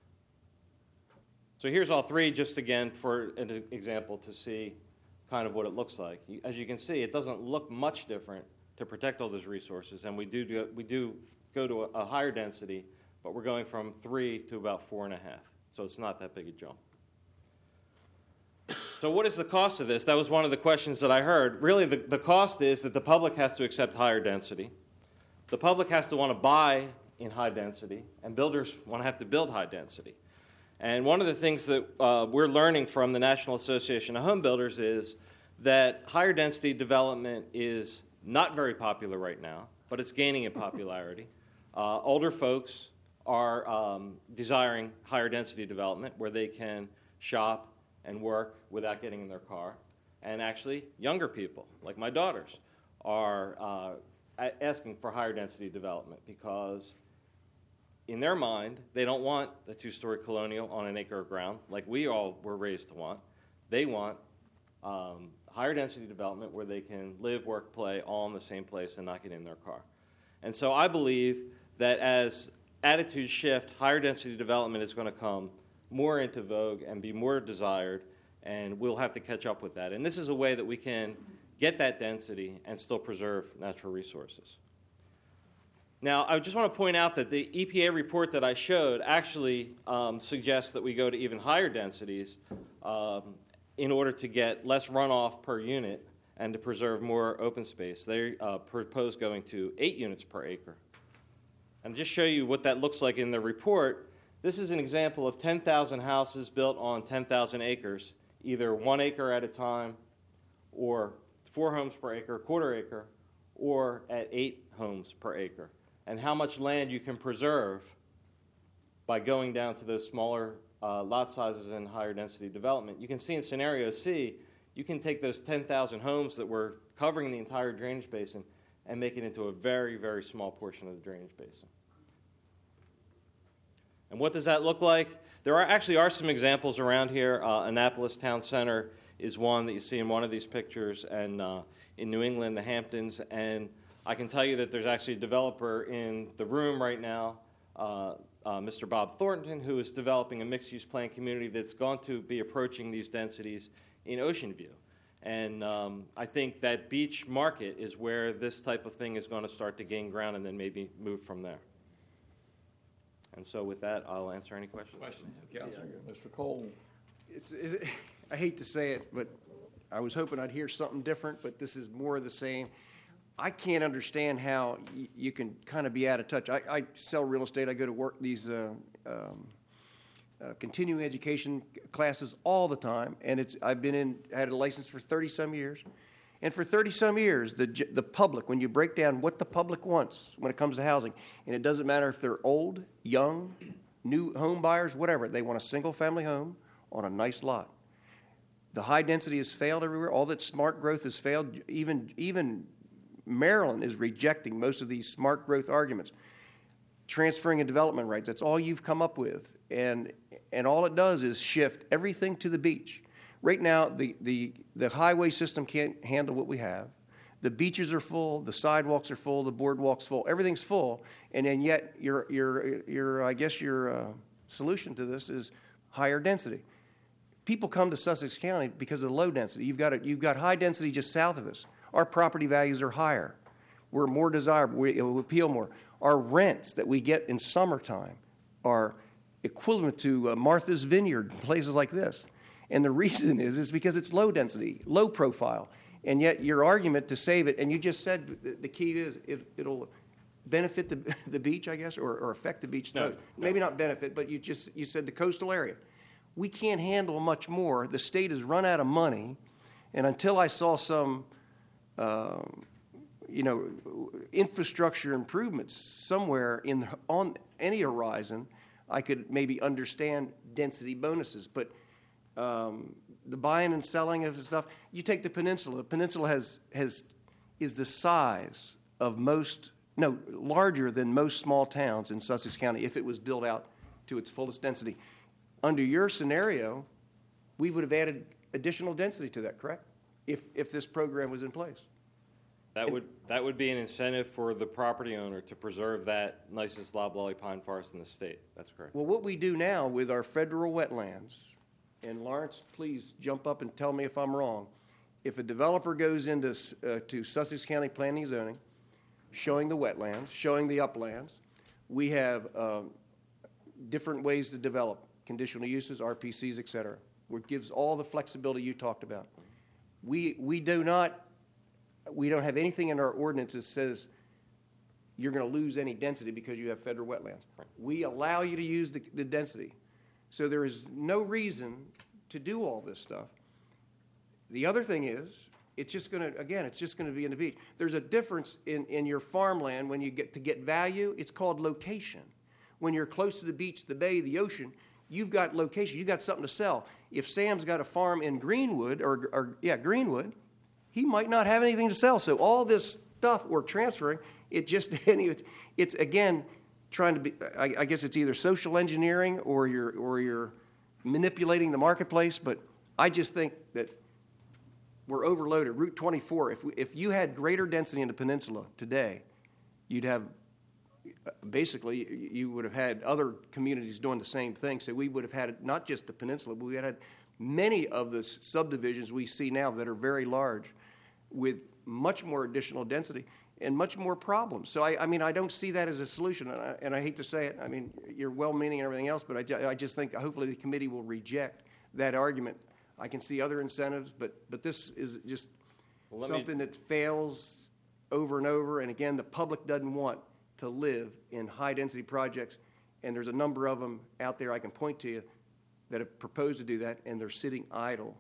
S9: So here's all three, just again for an example to see kind of what it looks like. As you can see, it doesn't look much different to protect all those resources, and we do go to a higher density, but we're going from 3 to about 4.5. So it's not that big a jump. So what is the cost of this? That was one of the questions that I heard. Really, the cost is that the public has to accept higher density. The public has to want to buy in high density, and builders want to have to build high density. And one of the things that we're learning from the National Association of Home Builders is that higher density development is not very popular right now, but it's gaining in popularity. Older folks are desiring higher density development where they can shop and work without getting in their car. And actually, younger people, like my daughters, are asking for higher density development because in their mind, they don't want the 2-story colonial on an acre of ground like we all were raised to want. They want higher density development where they can live, work, play all in the same place and not get in their car. And so I believe that as attitudes shift, higher density development is going to come more into vogue and be more desired, and we'll have to catch up with that. And this is a way that we can get that density and still preserve natural resources. Now, I just want to point out that the EPA report that I showed actually suggests that we go to even higher densities in order to get less runoff per unit and to preserve more open space. They propose going to 8 units per acre. And just show you what that looks like in the report. This is an example of 10,000 houses built on 10,000 acres, either 1 acre at a time, or 4 homes per acre, quarter acre, or at 8 homes per acre. And how much land you can preserve by going down to those smaller lot sizes and higher density development. You can see in scenario C, you can take those 10,000 homes that were covering the entire drainage basin and make it into a very, very small portion of the drainage basin. And what does that look like? There are some examples around here. Annapolis Town Center is one that you see in one of these pictures, and in New England, the Hamptons. And I can tell you that there's actually a developer in the room right now, Mr. Bob Thornton, who is developing a mixed-use plan community that's going to be approaching these densities in Ocean View. And I think that beach market is where this type of thing is going to start to gain ground and then maybe move from there. And so with that, I'll answer any questions.
S2: Questions, Councilor. Mr. Cole.
S5: I hate to say it, but I was hoping I'd hear something different, but this is more of the same. I can't understand how you can kind of be out of touch. I sell real estate. I go to work these continuing education classes all the time, and I've had a license for 30-some years. And for 30-some years, the public, when you break down what the public wants when it comes to housing, and it doesn't matter if they're old, young, new home buyers, whatever, they want a single-family home on a nice lot. The high density has failed everywhere. All that smart growth has failed. Even Maryland is rejecting most of these smart growth arguments. Transferring of development rights, that's all you've come up with. And all it does is shift everything to the beach. Right now, the highway system can't handle what we have. The beaches are full, the sidewalks are full, the boardwalk's full, everything's full, and then yet your solution to this is higher density. People come to Sussex County because of the low density. You've got high density just south of us. Our property values are higher. We're more desirable. We appeal more. Our rents that we get in summertime are equivalent to Martha's Vineyard, places like this. And the reason is because it's low density, low profile. And yet your argument to save it, and you just said the key is it'll benefit the beach, I guess, or affect the beach.
S9: No.
S5: Maybe not benefit, but you said the coastal area. We can't handle much more. The state has run out of money, and until I saw some, infrastructure improvements somewhere on any horizon, I could maybe understand density bonuses. But the buying and selling of stuff, you take the peninsula. The peninsula is the size of larger than most small towns in Sussex County if it was built out to its fullest density. Under your scenario, we would have added additional density to that, correct? If this program was in place.
S9: That would be an incentive for the property owner to preserve that nicest loblolly pine forest in the state. That's correct.
S5: Well, what we do now with our federal wetlands, and Lawrence, please jump up and tell me if I'm wrong. If a developer goes into to Sussex County Planning and Zoning, showing the wetlands, showing the uplands, we have different ways to develop conditional uses, RPCs, et cetera, where it gives all the flexibility you talked about. We don't have anything in our ordinance that says you're going to lose any density because you have federal wetlands. We allow you to use the density. So there is no reason to do all this stuff. The other thing is, it's just going to be in the beach. There's a difference in your farmland when you get value. It's called location. When you're close to the beach, the bay, the ocean, you've got location. You've got something to sell. If Sam's got a farm in Greenwood, Greenwood, he might not have anything to sell. So all this stuff we're transferring, it's again trying to be. I guess it's either social engineering or you're manipulating the marketplace. But I just think that we're overloaded. Route 24. If you had greater density in the peninsula today, you'd have. Basically, you would have had other communities doing the same thing. So we would have had not just the peninsula, but we had many of the subdivisions we see now that are very large with much more additional density and much more problems. So, I don't see that as a solution. And I hate to say it. I mean, you're well-meaning and everything else, but I just think hopefully the committee will reject that argument. I can see other incentives, but this is just something that fails over and over. And, again, the public doesn't want to live in high-density projects, and there's a number of them out there I can point to you that have proposed to do that, and they're sitting idle.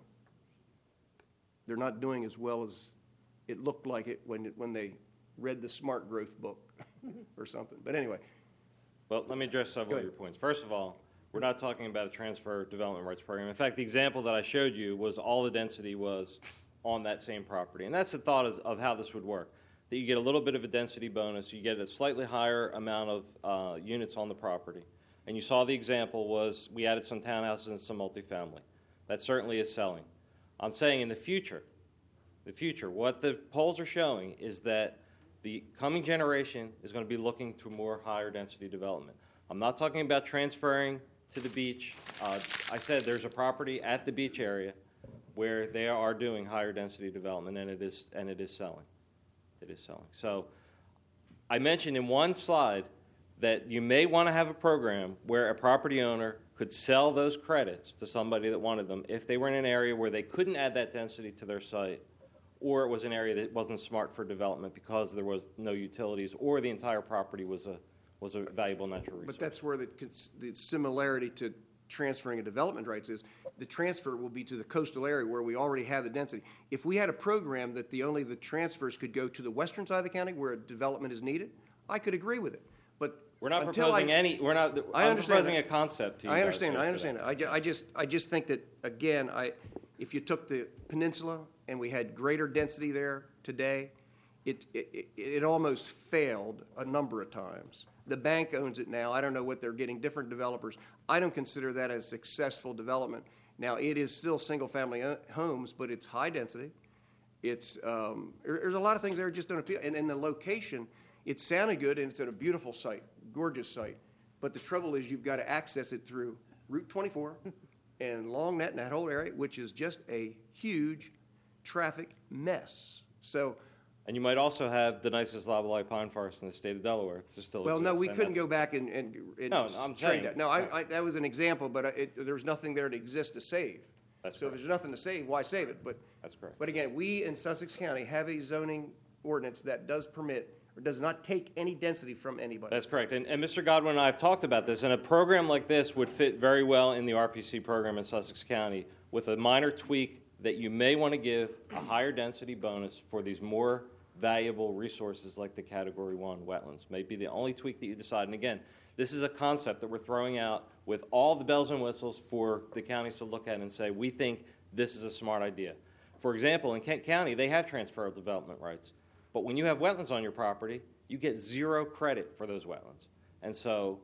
S5: They're not doing as well as it looked like it when they read the Smart Growth book or something. But anyway.
S9: Well, let me address several of your points. First of all, we're not talking about a transfer development rights program. In fact, the example that I showed you was all the density was on that same property, and that's the thought of how this would work. That you get a little bit of a density bonus, you get a slightly higher amount of units on the property. And you saw the example was we added some townhouses and some multifamily. That certainly is selling. I'm saying in the future, what the polls are showing is that the coming generation is going to be looking to more higher density development. I'm not talking about transferring to the beach. I said there's a property at the beach area where they are doing higher density development, and it is selling. It is selling. So I mentioned in one slide that you may want to have a program where a property owner could sell those credits to somebody that wanted them if they were in an area where they couldn't add that density to their site, or it was an area that wasn't smart for development because there was no utilities, or the entire property was a valuable natural resource.
S5: But that's where the similarity to transferring a development rights is. The transfer will be to the coastal area where we already have the density. If we had a program that only the transfers could go to the western side of the county where development is needed, I could agree with it. But
S9: we're not proposing I'm proposing a concept to you.
S5: I understand. I just think that, again, if you took the peninsula and we had greater density there today, it almost failed a number of times. The bank owns it now. I don't know what they're getting, different developers. I don't consider that a successful development. Now, it is still single-family homes, but it's high density. There's a lot of things there that just don't appeal. And the location, it sounded good, and it's at a beautiful site, gorgeous site. But the trouble is you've got to access it through Route 24 and Longnet and that whole area, which is just a huge traffic mess. So
S9: And you might also have the nicest loblolly pine forest in the state of Delaware. It's still
S5: Well, no,
S9: exists,
S5: we
S9: and
S5: couldn't
S9: that's-
S5: go back and
S9: No, I'm
S5: trade
S9: saying-
S5: that. No, that was an example, but there was nothing there to exist to save.
S9: That's
S5: So if
S9: correct.
S5: there's nothing to save, why save it? But
S9: That's correct.
S5: But again, we in Sussex County have a zoning ordinance that does permit or does not take any density from anybody.
S9: That's correct. And Mr. Godwin and I have talked about this, and a program like this would fit very well in the RPC program in Sussex County with a minor tweak that you may want to give a higher density bonus for these more valuable resources like the Category 1 wetlands. May be the only tweak that you decide. And again, this is a concept that we're throwing out with all the bells and whistles for the counties to look at and say, we think this is a smart idea. For example, in Kent County, they have transferable development rights. But when you have wetlands on your property, you get 0 credit for those wetlands. And so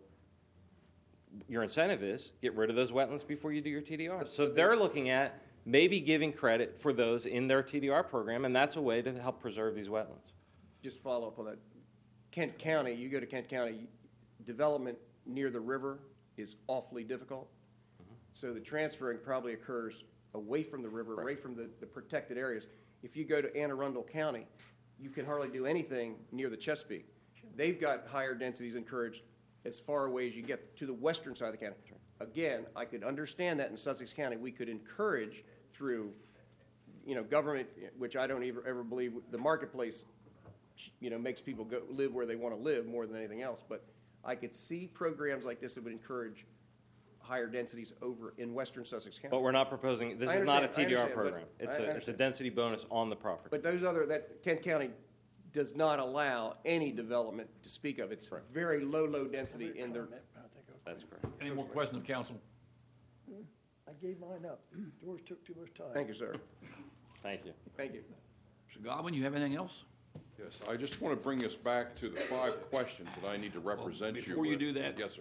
S9: your incentive is get rid of those wetlands before you do your TDR. So they're looking at maybe giving credit for those in their TDR program, and that's a way to help preserve these wetlands.
S5: Just follow up on that. Kent County, you go to Kent County, development near the river is awfully difficult. So the transferring probably occurs away from the river, away from the protected areas. If you go to Anne Arundel County, you can hardly do anything near the Chesapeake. They've got higher densities encouraged as far away as you get to the western side of the county. Again, I could understand that in Sussex County. We could encourage through, government, which I don't ever believe the marketplace, makes people go live where they want to live more than anything else. But I could see programs like this that would encourage higher densities over in western Sussex County.
S9: But we're not proposing, this
S5: I
S9: is not a
S5: understand, I
S9: TDR
S5: understand, but
S9: program.
S5: I
S9: It's a
S5: understand.
S9: density bonus on the property.
S5: But that Kent County does not allow any development to speak of. It's very low density in their.
S9: That's correct.
S2: Any more questions of council?
S6: I gave mine up. George took too much time.
S5: Thank you, sir.
S9: Thank you.
S5: Thank you.
S2: Mr. Godwin, you have anything else?
S1: Yes, I just want to bring us back to the 5 questions that I need to represent you with.
S2: before you do that-
S1: Yes, sir.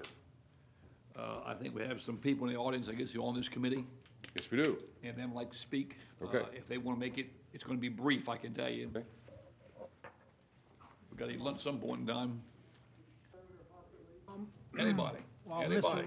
S2: I think we have some people in the audience, I guess, who are on this committee,
S1: Yes, we do.
S2: and them like to speak.
S1: Okay.
S2: If they want to make it, it's going to be brief, I can tell you.
S1: Okay.
S2: We've got to eat lunch some point in time. Anybody?
S3: While
S2: Anybody?